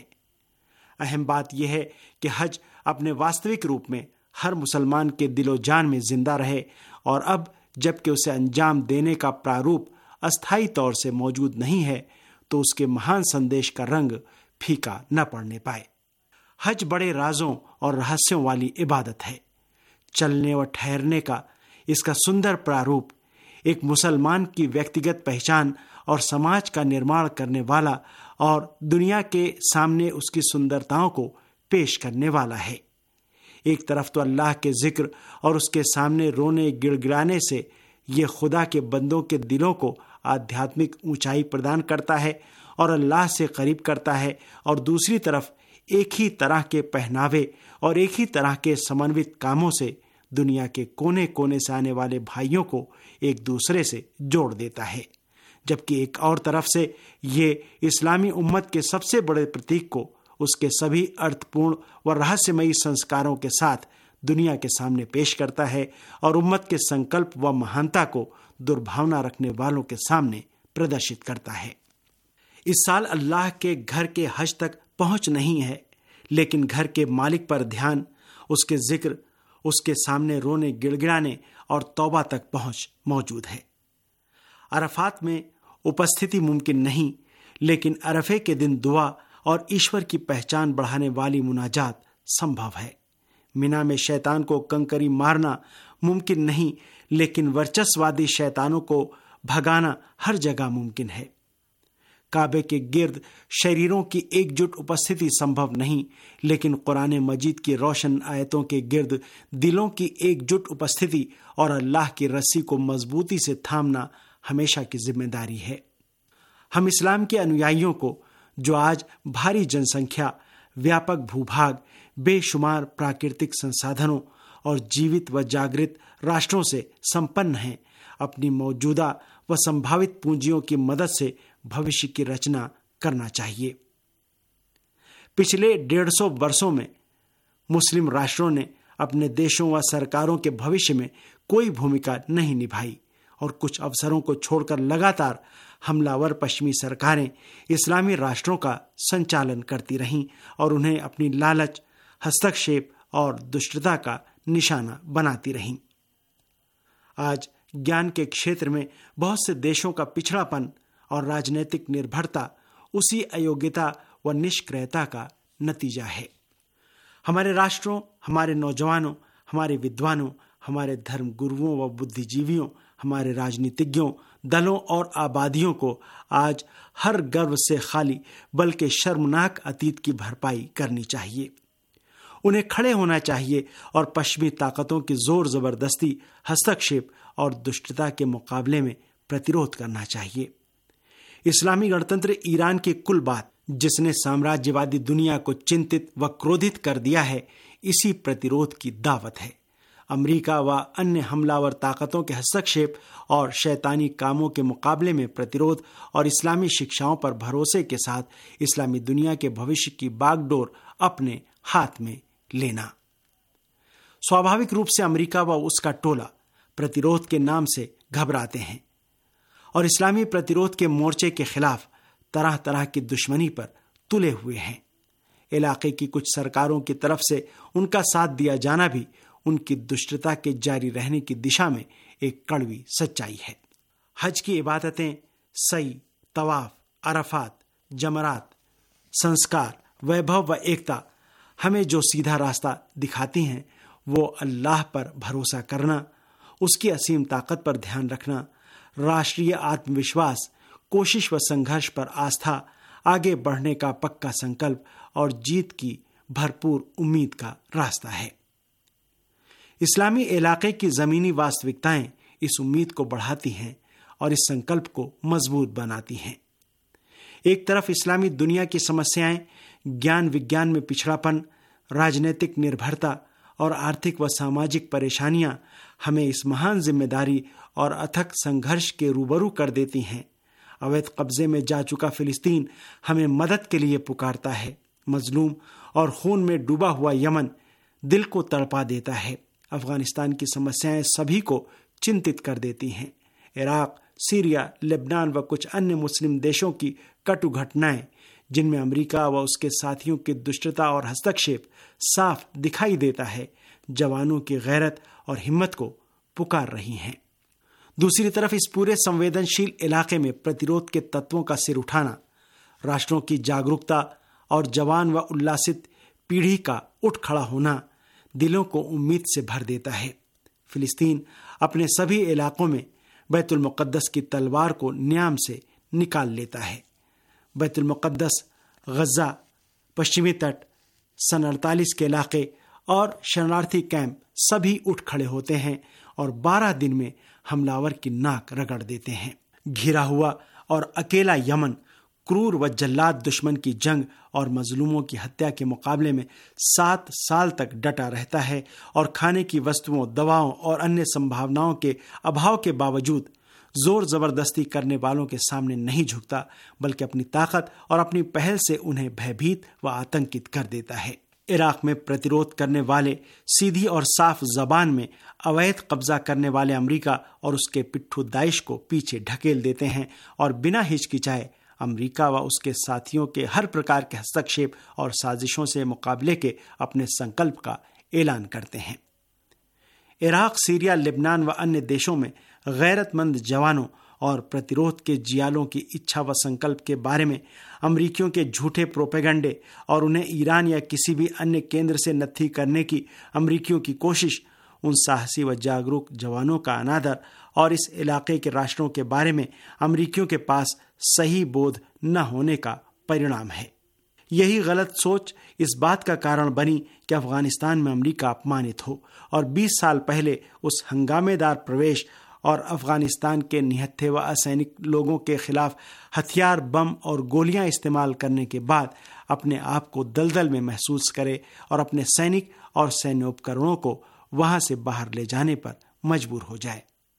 [SPEAKER 13] अहम बात यह है कि हज अपने वास्तविक रूप में हर मुसलमान के दिलो जान में जिंदा रहे, और अब जबकि उसे अंजाम देने का प्रारूप अस्थायी तौर से मौजूद नहीं है, तो उसके महान संदेश का रंग फीका न पड़ने पाए। हज बड़े राजों और रहस्यों वाली इबादत है। चलने व ठहरने का इसका सुंदर प्रारूप एक मुसलमान की व्यक्तिगत पहचान और समाज का निर्माण करने वाला और दुनिया के सामने उसकी सुंदरताओं को पेश करने वाला है। एक तरफ तो अल्लाह के जिक्र और उसके सामने रोने गिड़गिड़ाने से ये खुदा के बंदों के दिलों को आध्यात्मिक ऊंचाई प्रदान करता है और अल्लाह से करीब करता है, और दूसरी तरफ एक ही तरह के पहनावे और एक ही तरह के समन्वित कामों से दुनिया के कोने कोने से आने वाले भाइयों को एक दूसरे से जोड़ देता है। जबकि एक और तरफ से ये इस्लामी उम्मत के सबसे बड़े प्रतीक को उसके सभी अर्थपूर्ण व रहस्यमयी संस्कारों के साथ दुनिया के सामने पेश करता है, और उम्मत के संकल्प व महानता को दुर्भावना रखने वालों के सामने प्रदर्शित करता है। इस साल अल्लाह के घर के हज तक पहुंच नहीं है, लेकिन घर के मालिक पर ध्यान, उसके जिक्र, उसके सामने रोने गिड़गिड़ाने और तौबा तक पहुंच मौजूद है। अरफात में उपस्थिति मुमकिन नहीं, लेकिन अरफे के दिन दुआ और ईश्वर की पहचान बढ़ाने वाली मुनाजात संभव है। मिना में शैतान को कंकरी मारना मुमकिन नहीं, लेकिन वर्चस्वादी शैतानों को भगाना हर जगह मुमकिन है। काबे के गिर्द शरीरों की एकजुट उपस्थिति संभव नहीं, लेकिन कुरान मजीद की रोशन आयतों के गिर्द दिलों की एकजुट उपस्थिति और अल्लाह की रस्सी को मजबूती से थामना हमेशा की जिम्मेदारी है। हम इस्लाम के अनुयायियों को, जो आज भारी जनसंख्या, व्यापक भूभाग, बेशुमार प्राकृतिक संसाधनों और जीवित व जागृत राष्ट्रों से संपन्न हैं, अपनी मौजूदा व संभावित पूंजियों की मदद से भविष्य की रचना करना चाहिए। पिछले डेढ़ सौ वर्षों में मुस्लिम राष्ट्रों ने अपने देशों व सरकारों के भविष्य में कोई भूमिका नहीं निभाई, और कुछ अवसरों को छोड़कर लगातार हमलावर पश्चिमी सरकारें इस्लामी राष्ट्रों का संचालन करती रहीं और उन्हें अपनी लालच, हस्तक्षेप और दुष्टता का निशाना बनाती रहीं। आज ज्ञान के क्षेत्र में बहुत से देशों का पिछड़ापन और राजनीतिक निर्भरता उसी अयोग्यता व निष्क्रियता का नतीजा है। हमारे राष्ट्रों, हमारे नौजवानों, हमारे विद्वानों, हमारे धर्म गुरुओं व बुद्धिजीवियों, हमारे राजनीतिज्ञों, दलों और आबादियों को आज हर गर्व से खाली बल्कि शर्मनाक अतीत की भरपाई करनी चाहिए। उन्हें खड़े होना चाहिए और पश्चिमी ताकतों की जोर जबरदस्ती, हस्तक्षेप और दुष्टता के मुकाबले में प्रतिरोध करना चाहिए। इस्लामी गणतंत्र ईरान की कुल बात, जिसने साम्राज्यवादी दुनिया को चिंतित व क्रोधित कर दिया है, इसी प्रतिरोध की दावत है। अमेरिका व अन्य हमलावर ताकतों के हस्तक्षेप और शैतानी कामों के मुकाबले में प्रतिरोध और इस्लामी शिक्षाओं पर भरोसे के साथ इस्लामी दुनिया के भविष्य की बागडोर अपने हाथ में लेना। स्वाभाविक रूप से अमेरिका व उसका टोला प्रतिरोध के नाम से घबराते हैं और इस्लामी प्रतिरोध के मोर्चे के खिलाफ तरह तरह की दुश्मनी पर तुले हुए हैं। इलाके की कुछ सरकारों की तरफ से उनका साथ दिया जाना भी उनकी दुष्टता के जारी रहने की दिशा में एक कड़वी सच्चाई है। हज की इबादतें, सई, तवाफ, अरफात, जमरात, संस्कार, वैभव व एकता हमें जो सीधा रास्ता दिखाती हैं, वो अल्लाह पर भरोसा करना, उसकी असीम ताकत पर ध्यान रखना, राष्ट्रीय आत्मविश्वास, कोशिश व संघर्ष पर आस्था, आगे बढ़ने का पक्का संकल्प और जीत की भरपूर उम्मीद का रास्ता है। इस्लामी इलाके की जमीनी वास्तविकताएं इस उम्मीद को बढ़ाती हैं और इस संकल्प को मजबूत बनाती हैं। एक तरफ इस्लामी दुनिया की समस्याएं, ज्ञान विज्ञान में पिछड़ापन, राजनीतिक निर्भरता और आर्थिक व सामाजिक परेशानियां हमें इस महान जिम्मेदारी और अथक संघर्ष के रूबरू कर देती हैं। अवैध कब्जे में जा चुका फिलिस्तीन हमें मदद के लिए पुकारता है। मजलूम और खून में डूबा हुआ यमन दिल को तड़पा देता है। अफगानिस्तान की समस्याएं सभी को चिंतित कर देती हैं। इराक, सीरिया, लेबनान व कुछ अन्य मुस्लिम देशों की कटु घटनाएं, जिनमें अमेरिका व उसके साथियों की दुष्टता और हस्तक्षेप साफ दिखाई देता है, जवानों की गैरत और हिम्मत को पुकार रही हैं। दूसरी तरफ इस पूरे संवेदनशील इलाके में प्रतिरोध के तत्वों का सिर उठाना, राष्ट्रों की जागरूकता और जवान व उल्लासित पीढ़ी का उठ खड़ा होना दिलों को उम्मीद से भर देता है। फिलिस्तीन अपने सभी इलाकों में बैतुल मुक़द्दस की तलवार को न्याम से निकाल लेता है। बैतुल मुक़द्दस, गज़ा, पश्चिमी तट, सन अड़तालीस के इलाके और शरणार्थी कैंप सभी उठ खड़े होते हैं और बारह दिन में हमलावर की नाक रगड़ देते हैं। घिरा हुआ और अकेला यमन क्रूर व जल्लाद दुश्मन की जंग और मजलूमों की हत्या के मुकाबले में सात साल तक डटा रहता है और खाने की वस्तुओं, दवाओं और अन्य संभावनाओं के अभाव के बावजूद जोर जबरदस्ती करने वालों के सामने नहीं झुकता, बल्कि अपनी ताकत और अपनी पहल से उन्हें भयभीत व आतंकित कर देता है। इराक में प्रतिरोध करने वाले सीधी और साफ जबान में अवैध कब्जा करने वाले अमेरिका और उसके पिट्ठू दाइश को पीछे ढकेल देते हैं और बिना हिचकिचाए अमेरिका व उसके साथियों के हर प्रकार के हस्तक्षेप और साजिशों से मुकाबले के अपने संकल्प का ऐलान करते हैं। इराक, सीरिया, लेबनान व अन्य देशों में गैरतमंद जवानों और प्रतिरोध के जियालों की इच्छा व संकल्प के बारे में अमरीकियों के झूठे प्रोपेगंडे और उन्हें ईरान या किसी भी अन्य केंद्र से नत्थी करने की अमरीकियों की कोशिश उन साहसी व जागरूक जवानों का अनादर और इस इलाके के राष्ट्रों के बारे में अमरीकियों के पास सही बोध न होने का परिणाम है। यही गलत सोच इस बात का कारण बनी कि अफगानिस्तान में अमरीका अपमानित हो और बीस साल पहले उस हंगामेदार प्रवेश और अफगानिस्तान के निहत्थे व असैनिक लोगों के खिलाफ हथियार, बम और गोलियां इस्तेमाल करने के बाद अपने आप को दलदल में महसूस करे और अपने सैनिक और सैन्य उपकरणों को वहां से बाहर ले जाने पर मजबूर हो जाए।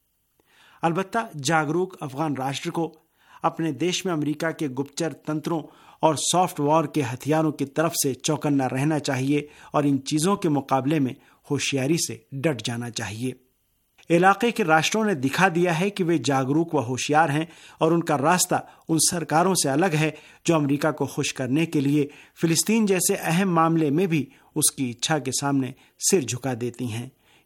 [SPEAKER 13] अलबत्ता जागरूक अफगान राष्ट्र को अपने देश में अमेरिका के गुप्तचर तंत्रों और सॉफ्ट वॉर के हथियारों की तरफ से चौकन्ना रहना चाहिए और इन चीजों के मुकाबले में होशियारी से डट जाना चाहिए। इलाके के राष्ट्रों ने दिखा दिया है कि वे जागरूक व होशियार हैं और उनका रास्ता उन सरकारों से अलग है जो अमेरिका को खुश करने के लिए फिलिस्तीन जैसे अहम मामले में भी उसकी इच्छा के सामने सिर झुका देती हैं।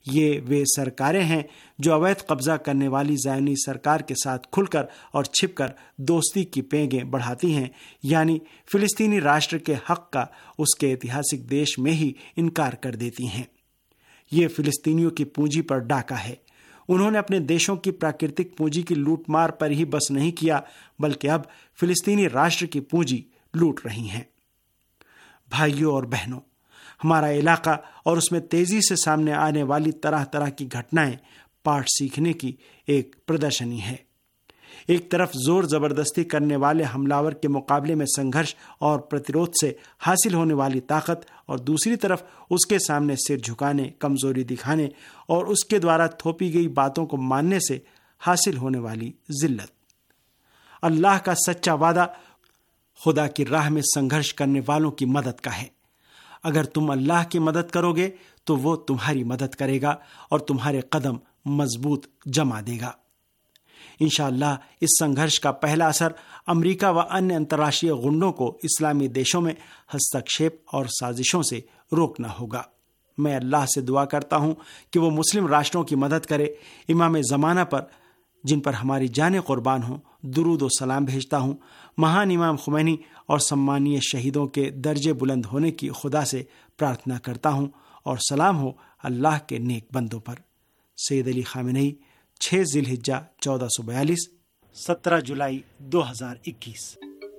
[SPEAKER 13] ये वे सरकारें हैं जो अवैध कब्जा करने वाली ज़ायनी सरकार के साथ खुलकर और छिपकर दोस्ती की पेंगें बढ़ाती हैं, यानी फिलिस्तीनी राष्ट्र के हक का उसके ऐतिहासिक देश में ही इनकार कर देती हैं। ये फिलिस्तीनियों की पूंजी पर डाका है। उन्होंने अपने देशों की प्राकृतिक पूंजी की लूटमार पर ही बस नहीं किया, बल्कि अब फिलिस्तीनी राष्ट्र की पूंजी लूट रही हैं। भाइयों और बहनों, हमारा इलाका और उसमें तेजी से सामने आने वाली तरह तरह की घटनाएं पाठ सीखने की एक प्रदर्शनी है। एक तरफ जोर जबरदस्ती करने वाले हमलावर के मुकाबले में संघर्ष और प्रतिरोध से हासिल होने वाली ताकत, और दूसरी तरफ उसके सामने सिर झुकाने, कमजोरी दिखाने और उसके द्वारा थोपी गई बातों को मानने से हासिल होने वाली जिल्लत। अल्लाह का सच्चा वादा खुदा की राह में संघर्ष करने वालों की मदद का है। अगर तुम अल्लाह की मदद करोगे तो वो तुम्हारी मदद करेगा और तुम्हारे कदम मजबूत जमा देगा। इंशाअल्लाह इस संघर्ष का पहला असर अमेरिका व अन्य अंतर्राष्ट्रीय गुंडों को इस्लामी देशों में हस्तक्षेप और साजिशों से रोकना होगा। मैं अल्लाह से दुआ करता हूँ कि वो मुस्लिम राष्ट्रों की मदद करे। इमाम ज़माना पर, जिन पर हमारी जानें कुर्बान हों, दुरूद व सलाम भेजता हूँ। महान इमाम खुमैनी और सम्मानीय शहीदों के दर्जे बुलंद होने की खुदा से प्रार्थना करता हूँ, और सलाम हो अल्लाह के नेक बंदों पर। सैयद अली खामेनी, छह जिलहिज्जा चौदह सौ बयालीस, सत्रह जुलाई दो हजार इक्कीस।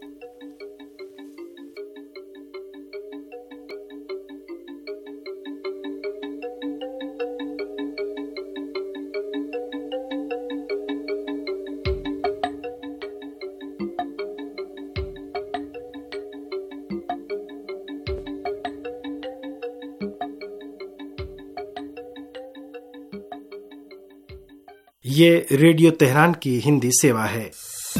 [SPEAKER 6] ये रेडियो तेहरान की हिंदी सेवा है।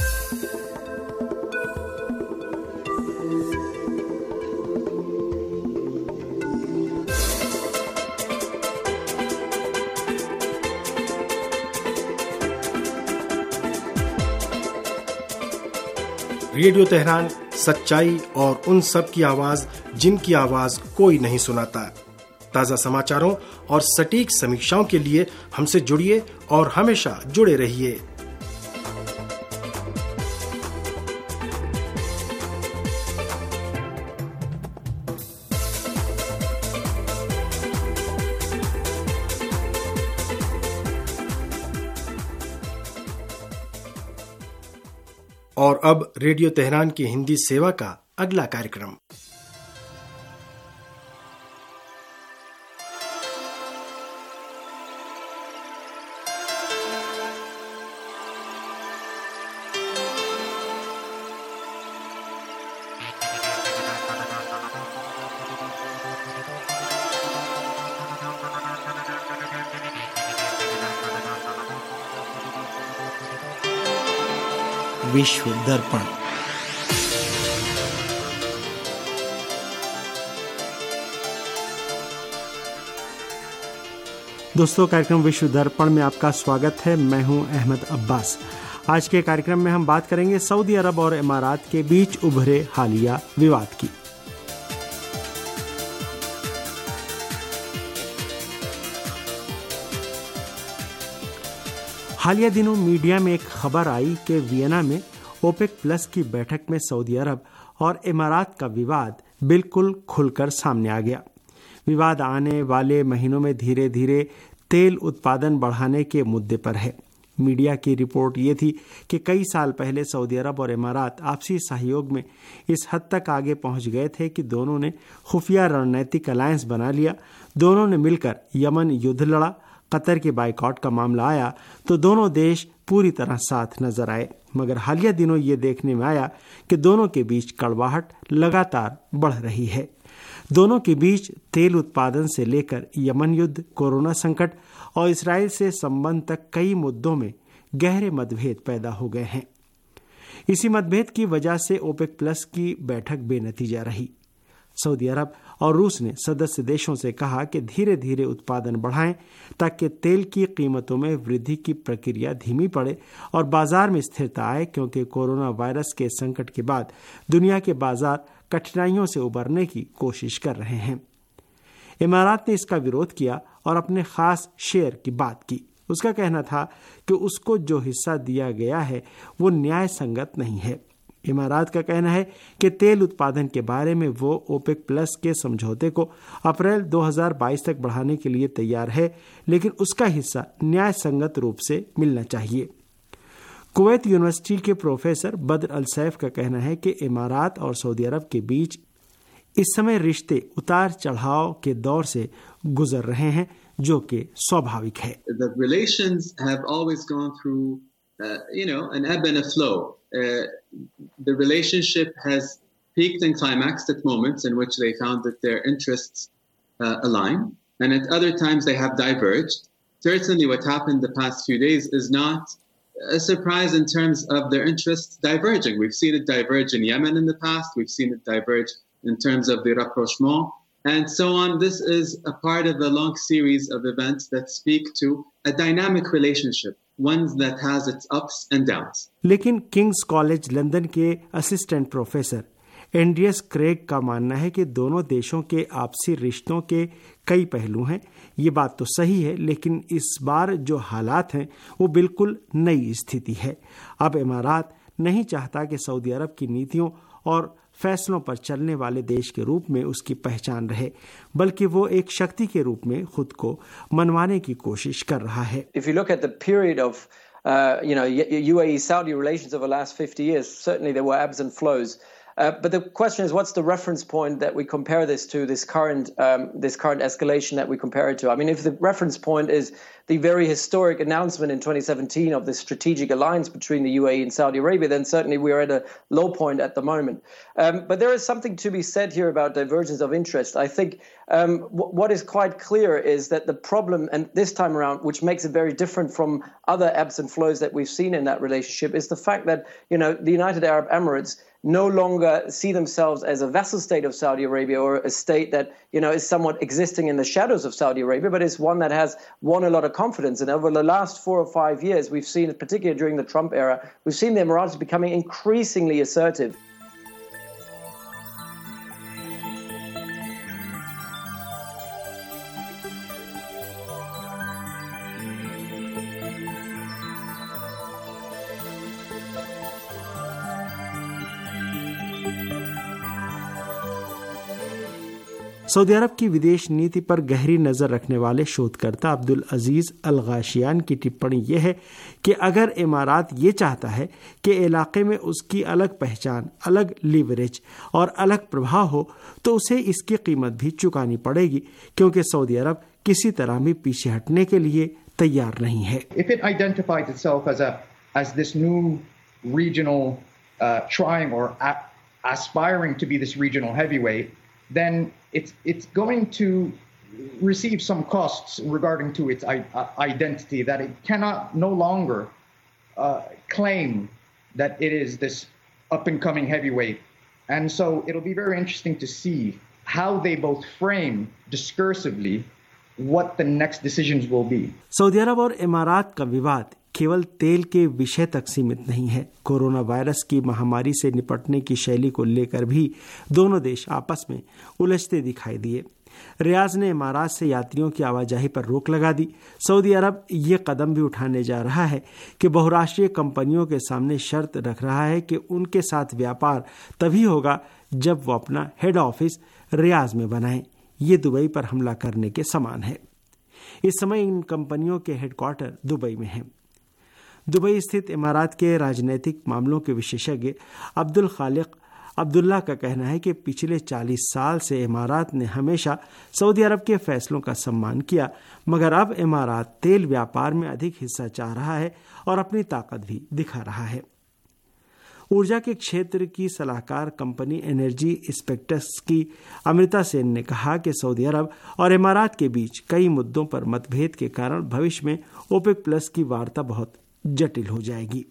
[SPEAKER 6] रेडियो तेहरान सच्चाई और उन सब की आवाज जिनकी आवाज कोई नहीं सुनाता। ताज़ा समाचारों और सटीक समीक्षाओं के लिए हमसे जुड़िए और हमेशा जुड़े रहिए। और अब रेडियो तेहरान की हिंदी सेवा का अगला कार्यक्रम।
[SPEAKER 13] विश्व दर्पण। दोस्तों, कार्यक्रम विश्व दर्पण में आपका स्वागत है। मैं हूं अहमद अब्बास। आज के कार्यक्रम में हम बात करेंगे सऊदी अरब और इमारात के बीच उभरे हालिया विवाद की। हालिया दिनों मीडिया में एक खबर आई कि वियना में ओपेक प्लस की बैठक में सऊदी अरब और इमारात का विवाद बिल्कुल खुलकर सामने आ गया। विवाद आने वाले महीनों में धीरे धीरे तेल उत्पादन बढ़ाने के मुद्दे पर है। मीडिया की रिपोर्ट ये थी कि कई साल पहले सऊदी अरब और इमारात आपसी सहयोग में इस हद तक आगे पहुंच गए थे कि दोनों ने खुफिया रणनीतिक अलायंस बना लिया। दोनों ने मिलकर यमन युद्ध लड़ा। कतर के बाइकॉट का मामला आया तो दोनों देश पूरी तरह साथ नजर आए। मगर हालिया दिनों ये देखने में आया कि दोनों के बीच कड़वाहट लगातार बढ़ रही है। दोनों के बीच तेल उत्पादन से लेकर यमन युद्ध, कोरोना संकट और इसराइल से संबंध तक कई मुद्दों में गहरे मतभेद पैदा हो गए हैं। इसी मतभेद की वजह से ओपेक प्लस की बैठक बेनतीजा रही। सऊदी अरब और रूस ने सदस्य देशों से कहा कि धीरे धीरे उत्पादन बढ़ाएं ताकि तेल की कीमतों में वृद्धि की प्रक्रिया धीमी पड़े और बाजार में स्थिरता आए, क्योंकि कोरोना वायरस के संकट के बाद दुनिया के बाजार कठिनाइयों से उबरने की कोशिश कर रहे हैं। इमारात ने इसका विरोध किया और अपने खास शेयर की बात की। उसका कहना था कि उसको जो हिस्सा दिया गया है वो न्याय संगत नहीं है। इमारात का कहना है कि तेल उत्पादन के बारे में वो ओपेक प्लस के समझौते को अप्रैल दो हज़ार बाईस तक बढ़ाने के लिए तैयार है, लेकिन उसका हिस्सा न्याय संगत रूप से मिलना चाहिए। कुवैत यूनिवर्सिटी के प्रोफेसर बद्र अल सैफ का कहना है कि इमारात और सऊदी अरब के बीच इस समय रिश्ते उतार चढ़ाव के दौर से गुजर रहे हैं, जो कि स्वाभाविक है।
[SPEAKER 14] The relations have always gone through, uh, you know, an ebb and a flow. Uh, the relationship has peaked and climaxed at moments in which they found that their interests uh, align, and at other times they have diverged. Certainly what happened the past few days is not a surprise in terms of their interests diverging. We've seen it diverge in Yemen in the past. We've seen it diverge in terms of the rapprochement, and so on. This is a part of a long series of events that speak to a dynamic relationship, one that has its ups and downs.
[SPEAKER 13] लेकिन किंग्स कॉलेज लंदन के असिस्टेंट प्रोफेसर एंड्रियस क्रेग का मानना है कि दोनों देशों के आपसी रिश्तों के कई पहलू हैं। ये बात तो सही है, लेकिन इस बार जो हालात हैं वो बिल्कुल नई स्थिति है। अब इमारात नहीं चाहता कि सऊदी अरब की नीतियों और फैसलों पर चलने वाले देश के रूप में उसकी पहचान रहे, बल्कि वो एक शक्ति के रूप में खुद को मनवाने की कोशिश कर रहा है।
[SPEAKER 15] If you look at the period of uh, you know U A E Saudi relations over the last fifty years, certainly there were ebbs and flows. Uh, but the question is, what's the reference point that we compare this to, this current um, this current escalation that we compare it to? I mean, if the reference point is the very historic announcement in twenty seventeen of this strategic alliance between the U A E and Saudi Arabia, then certainly we are at a low point at the moment. Um, but there is something to be said here about divergence of interest. I think um, w- what is quite clear is that the problem, and this time around, which makes it very different from other ebbs and flows that we've seen in that relationship, is the fact that, you know, the United Arab Emirates no longer see themselves as a vassal state of Saudi Arabia or a state that, you know, is somewhat existing in the shadows of Saudi Arabia, but is one that has won a lot of confidence. And over the last four or five years, we've seen, particularly during the Trump era, we've seen the Emiratis becoming increasingly assertive.
[SPEAKER 13] सऊदी अरब की विदेश नीति पर गहरी नजर रखने वाले शोधकर्ता अब्दुल अजीज अल गाशियान की टिप्पणी यह है कि अगर इमारात ये चाहता है कि इलाके में उसकी अलग पहचान, अलग लीवरेज और अलग प्रभाव हो, तो उसे इसकी कीमत भी चुकानी पड़ेगी, क्योंकि सऊदी अरब किसी तरह भी पीछे हटने के लिए तैयार नहीं है।
[SPEAKER 16] If it identifies itself as a as this new regional uh, trying or a- aspiring to be this regional heavyweight, then it's it's going to receive some costs regarding to its I- uh, identity, that it cannot no longer uh, claim that it is this up and coming heavyweight. And so it'll be very interesting to see how they both frame discursively what the next decisions will be.
[SPEAKER 13] सऊदी अरब और इमारात का विवाद केवल तेल के विषय तक सीमित नहीं है। कोरोना वायरस की महामारी से निपटने की शैली को लेकर भी दोनों देश आपस में उलझते दिखाई दिए। रियाज ने इमारात से यात्रियों की आवाजाही पर रोक लगा दी। सऊदी अरब ये कदम भी उठाने जा रहा है कि बहुराष्ट्रीय कंपनियों के सामने शर्त रख रहा है कि उनके साथ व्यापार तभी होगा जब वो अपना हेड ऑफिस रियाज में बनाएं। ये दुबई पर हमला करने के समान है। इस समय इन कंपनियों के हेडक्वार्टर दुबई में हैं। दुबई स्थित इमारात के राजनीतिक मामलों के विशेषज्ञ अब्दुल खालिक अब्दुल्ला का कहना है कि पिछले चालीस साल से इमारात ने हमेशा सऊदी अरब के फैसलों का सम्मान किया, मगर अब इमारात तेल व्यापार में अधिक हिस्सा चाह रहा है और अपनी ताकत भी दिखा रहा है। ऊर्जा के क्षेत्र की सलाहकार कंपनी एनर्जी स्पेक्ट्रस की अमृता सेन ने कहा कि सऊदी अरब और इमारात के बीच कई मुद्दों पर मतभेद के कारण भविष्य में ओपेक प्लस की वार्ता बहुत जटिल हो जाएगी।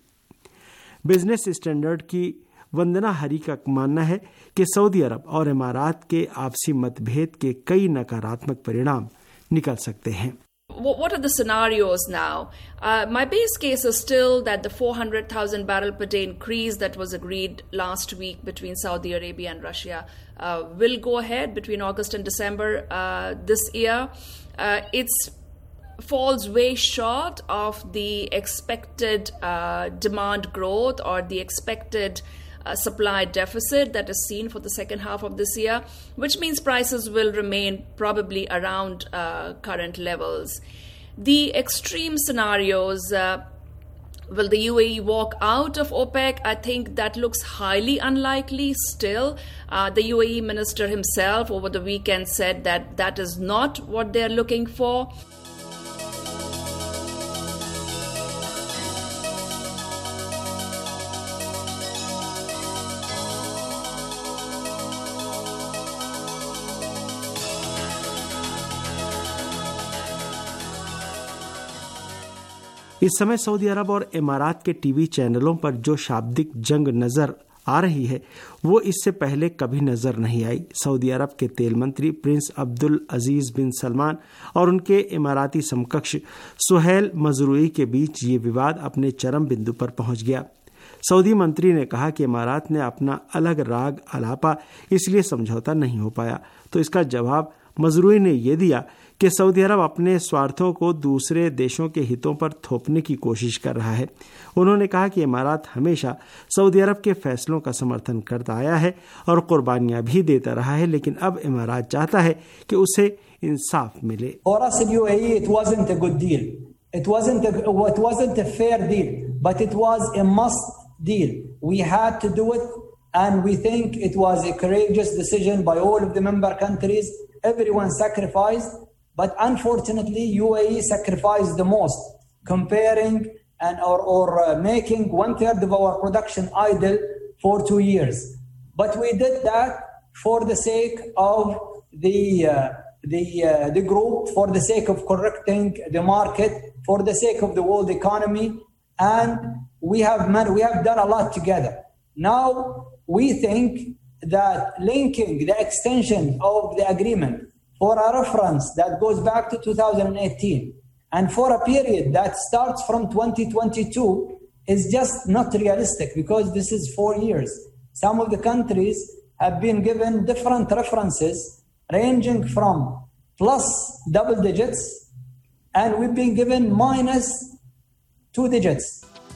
[SPEAKER 13] बिजनेस स्टैंडर्ड की वंदना हरी का मानना है कि सऊदी अरब और इमारात के आपसी मतभेद के कई नकारात्मक परिणाम निकल सकते हैं।
[SPEAKER 17] What are the scenarios now? Uh, my base case is still that the four hundred thousand barrel per day increase that was agreed last week between Saudi Arabia and Russia uh, will go ahead between August and December uh, this year. Uh, it's falls way short of the expected uh, demand growth or the expected uh, supply deficit that is seen for the second half of this year, which means prices will remain probably around uh, current levels. The extreme scenarios, uh, will the U A E walk out of OPEC? I think that looks highly unlikely still. Uh, the U A E minister himself over the weekend said that that is not what they're looking for.
[SPEAKER 13] इस समय सऊदी अरब और इमारात के टीवी चैनलों पर जो शाब्दिक जंग नजर आ रही है वो इससे पहले कभी नजर नहीं आई। सऊदी अरब के तेल मंत्री prince Abdul Aziz bin Salman और उनके इमाराती समकक्ष सुहेल मजरूई के बीच ये विवाद अपने चरम बिंदु पर पहुंच गया। सऊदी मंत्री ने कहा कि इमारात ने अपना अलग राग अलापा, इसलिए समझौता नहीं हो पाया। तो इसका जवाब मजरूई ने यह दिया कि सऊदी अरब अपने स्वार्थों को दूसरे देशों के हितों पर थोपने की कोशिश कर रहा है। उन्होंने कहा कि इमारात हमेशा सऊदी अरब के फैसलों का समर्थन करता आया है और कुर्बानियां भी देता रहा है, लेकिन अब इमारात चाहता है कि उसे इंसाफ मिले।
[SPEAKER 18] For us in U A E, it wasn't a good deal. It wasn't a, it wasn't a fair deal, but it was a must deal. We had to do it, and we think it was a courageous decision by all of the member countries. Everyone sacrificed, but unfortunately U A E sacrificed the most, comparing and or, or uh, making one third of our production idle for two years. But we did that for the sake of the uh, the uh, the group, for the sake of correcting the market, for the sake of the world economy, and we have man, we have done a lot together. Now we think that linking the extension of the agreement for a reference that goes back to two thousand eighteen and for a period that starts from twenty twenty-two is just not realistic, because this is four years. Some of the countries have been given different references ranging from plus double digits, and we've been given minus two digits.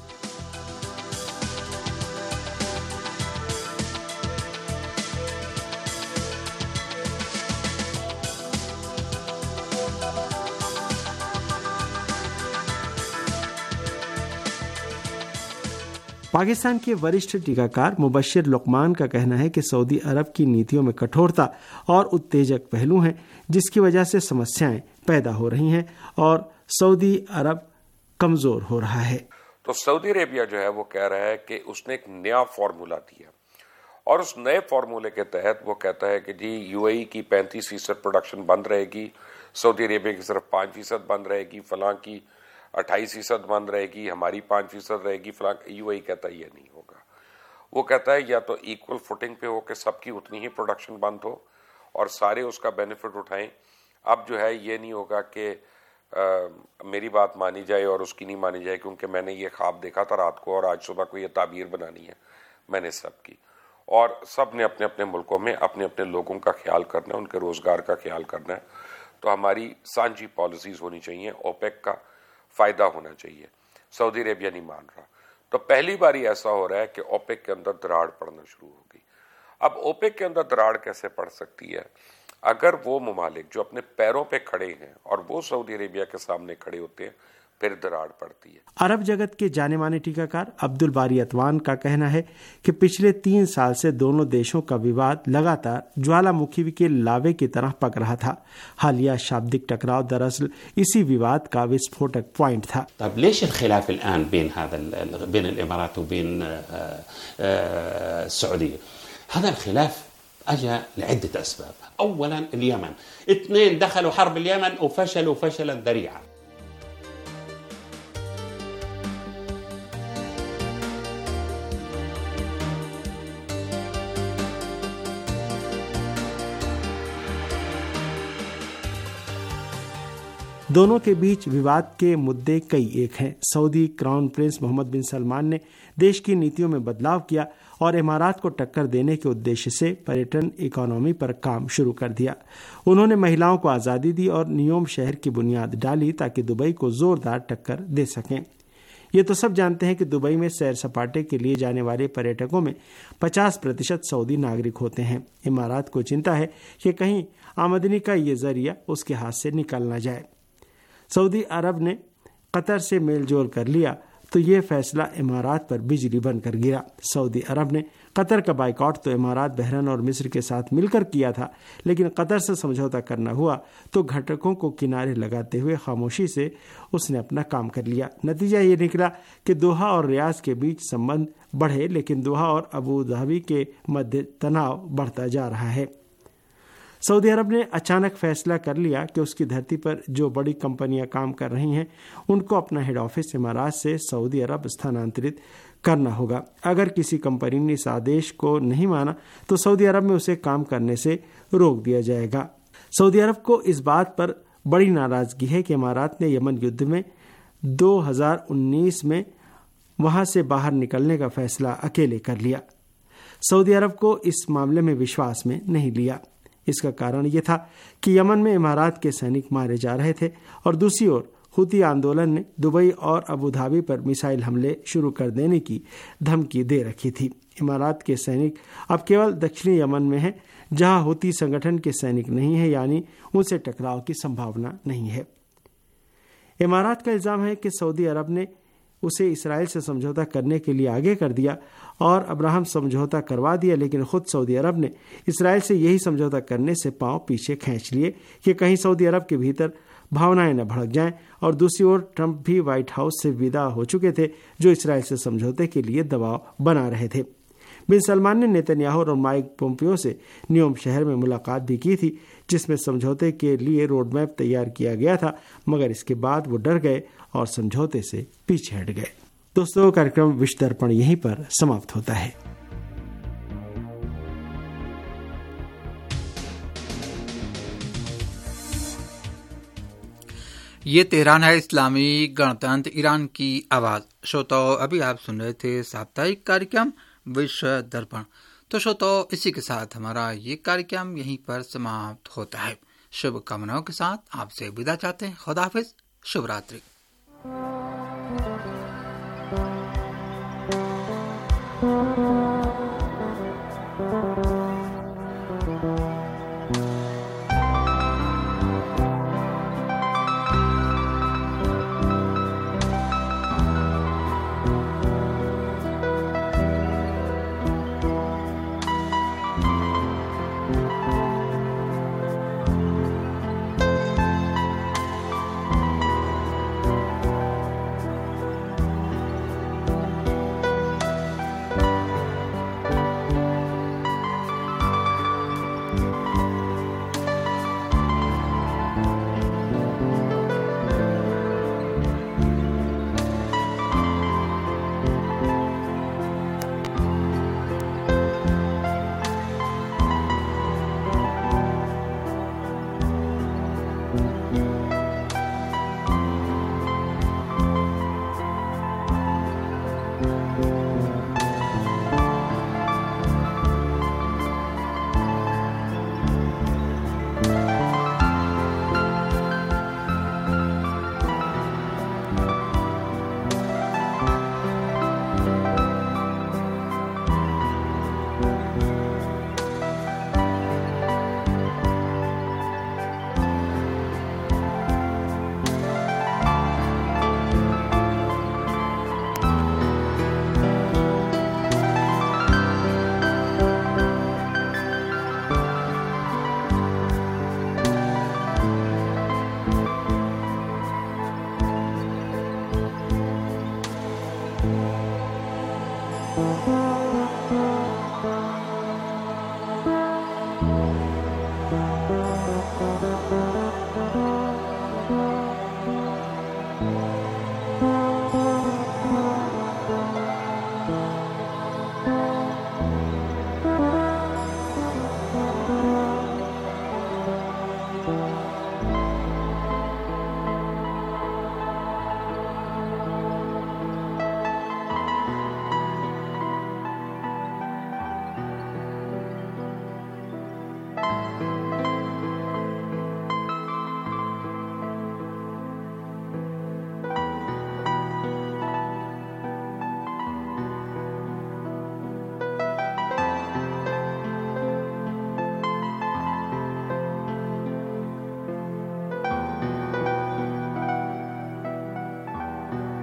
[SPEAKER 13] Pakistan के वरिष्ठ टीकाकार मुबशिर लुकमान का कहना है कि सऊदी अरब की नीतियों में कठोरता और उत्तेजक पहलू हैं, जिसकी वजह से समस्याएं पैदा हो रही हैं और सऊदी अरब कमजोर हो रहा है।
[SPEAKER 19] तो सऊदी अरेबिया जो है वो कह रहा है कि उसने एक नया फॉर्मूला दिया और उस नए फॉर्मूले के तहत वो कहता है कि जी यूएई की पैंतीस फीसद प्रोडक्शन बंद रहेगी, सऊदी अरेबिया की सिर्फ पाँच फीसद बंद रहेगी, फलां की अट्ठाईस फीसद बंद रहेगी, हमारी पाँच फीसद रहेगी, फलां। यूएई कहता है ये नहीं होगा। वो कहता है या तो इक्वल फुटिंग पे हो कि सबकी उतनी ही प्रोडक्शन बंद हो और सारे उसका बेनिफिट उठाएं। अब जो है ये नहीं होगा कि मेरी बात मानी जाए और उसकी नहीं मानी जाए, क्योंकि मैंने ये ख्वाब देखा था रात को और आज सुबह को ये ताबीर बनानी है मैंने सबकी, और सब ने अपने अपने मुल्कों में अपने अपने लोगों का ख्याल करना है, उनके रोजगार का ख्याल करना है। तो हमारी साझी पॉलिसीज होनी चाहिए, ओपेक का फायदा होना चाहिए। सऊदी अरेबिया नहीं मान रहा, तो पहली बार ऐसा हो रहा है कि ओपेक के अंदर दरार पड़ना शुरू होगी। अब ओपेक के अंदर दरार कैसे पड़ सकती है? अगर वो ममालिक जो अपने पैरों पे खड़े हैं और वो सऊदी अरेबिया के सामने खड़े होते हैं, फिर दरार पड़ती है।
[SPEAKER 13] अरब जगत के जाने माने टीकाकार अब्दुल बारी अतवान का कहना है कि पिछले तीन साल से दोनों देशों का विवाद लगातार ज्वालामुखी के लावे की तरह पक रहा था। हालिया शाब्दिक टकराव दरअसल इसी विवाद का विस्फोटक पॉइंट था।
[SPEAKER 20] طيب ليش الخلاف الآن بين هذا بين الإمارات وبين السعودية؟ هذا الخلاف أجى لعدة أسباب. أولا اليمن، اثنين دخلوا حرب اليمن وفشلوا فشلا ذريعا.
[SPEAKER 13] दोनों के बीच विवाद के मुद्दे कई एक हैं। सऊदी crown prince Mohammed bin Salman ने देश की नीतियों में बदलाव किया और इमारात को टक्कर देने के उद्देश्य से पर्यटन इकोनॉमी पर काम शुरू कर दिया। उन्होंने महिलाओं को आज़ादी दी और नियोम शहर की बुनियाद डाली ताकि दुबई को जोरदार टक्कर दे सकें। ये तो सब जानते हैं कि दुबई में सैर सपाटे के लिए जाने वाले पर्यटकों में पचास प्रतिशत सऊदी नागरिक होते हैं। इमारात को चिंता है कि कहीं आमदनी का ये जरिया उसके हाथ से निकल न जाए। सऊदी अरब ने कतर से मेलजोल कर लिया तो ये फैसला इमारात पर बिजली बनकर गिरा। सऊदी अरब ने कतर का बाइकआउट तो इमारात, बहरीन और मिस्र के साथ मिलकर किया था, लेकिन कतर से समझौता करना हुआ तो घटकों को किनारे लगाते हुए खामोशी से उसने अपना काम कर लिया। नतीजा ये निकला कि दोहा और रियाज के बीच संबंध बढ़े, लेकिन दोहा और अबू धाबी के मध्य तनाव बढ़ता जा रहा है। सऊदी अरब ने अचानक फैसला कर लिया कि उसकी धरती पर जो बड़ी कंपनियां काम कर रही हैं उनको अपना हेड ऑफिस इमारात से सऊदी अरब स्थानांतरित करना होगा। अगर किसी कंपनी ने इस आदेश को नहीं माना तो सऊदी अरब में उसे काम करने से रोक दिया जाएगा। सऊदी अरब को इस बात पर बड़ी नाराजगी है कि इमारात ने यमन युद्ध में दो हज़ार उन्नीस में वहां से बाहर निकलने का फैसला अकेले कर लिया। सऊदी अरब को इस मामले में विश्वास में नहीं लिया। इसका कारण यह था कि यमन में इमारात के सैनिक मारे जा रहे थे और दूसरी ओर हुती आंदोलन ने दुबई और अबू धाबी पर मिसाइल हमले शुरू कर देने की धमकी दे रखी थी। इमारात के सैनिक अब केवल दक्षिणी यमन में हैं, जहां हुती संगठन के सैनिक नहीं है, यानी उनसे टकराव की संभावना नहीं है। इमारात का इल्जाम है कि सऊदी अरब ने उसे इसराइल से समझौता करने के लिए आगे कर दिया और अब्राहम समझौता करवा दिया, लेकिन खुद सऊदी अरब ने इसराइल से यही समझौता करने से पांव पीछे खींच लिए कि कहीं सऊदी अरब के भीतर भावनाएं न भड़क जाएं। और दूसरी ओर ट्रंप भी व्हाइट हाउस से विदा हो चुके थे, जो इसराइल से समझौते के लिए दबाव बना रहे थे। बिन सलमान ने नेतन्याहू और माइक पोम्पियो से नियोम शहर में मुलाकात भी की थी, जिसमें समझौते के लिए रोड मैप तैयार किया गया था, मगर इसके बाद वो डर गए और समझौते से पीछे हट गए। दोस्तों, कार्यक्रम विश्व दर्पण यहीं पर समाप्त होता है।
[SPEAKER 4] ये तेहरान है, इस्लामी गणतंत्र ईरान की आवाज। श्रोताओं, अभी आप सुन रहे थे साप्ताहिक कार्यक्रम विश्व दर्पण। तो श्रोताओं, इसी के साथ हमारा ये कार्यक्रम यहीं पर समाप्त होता है। शुभकामनाओं के साथ आपसे विदा चाहते हैं। खुदा हाफिज, शुभ रात्रि।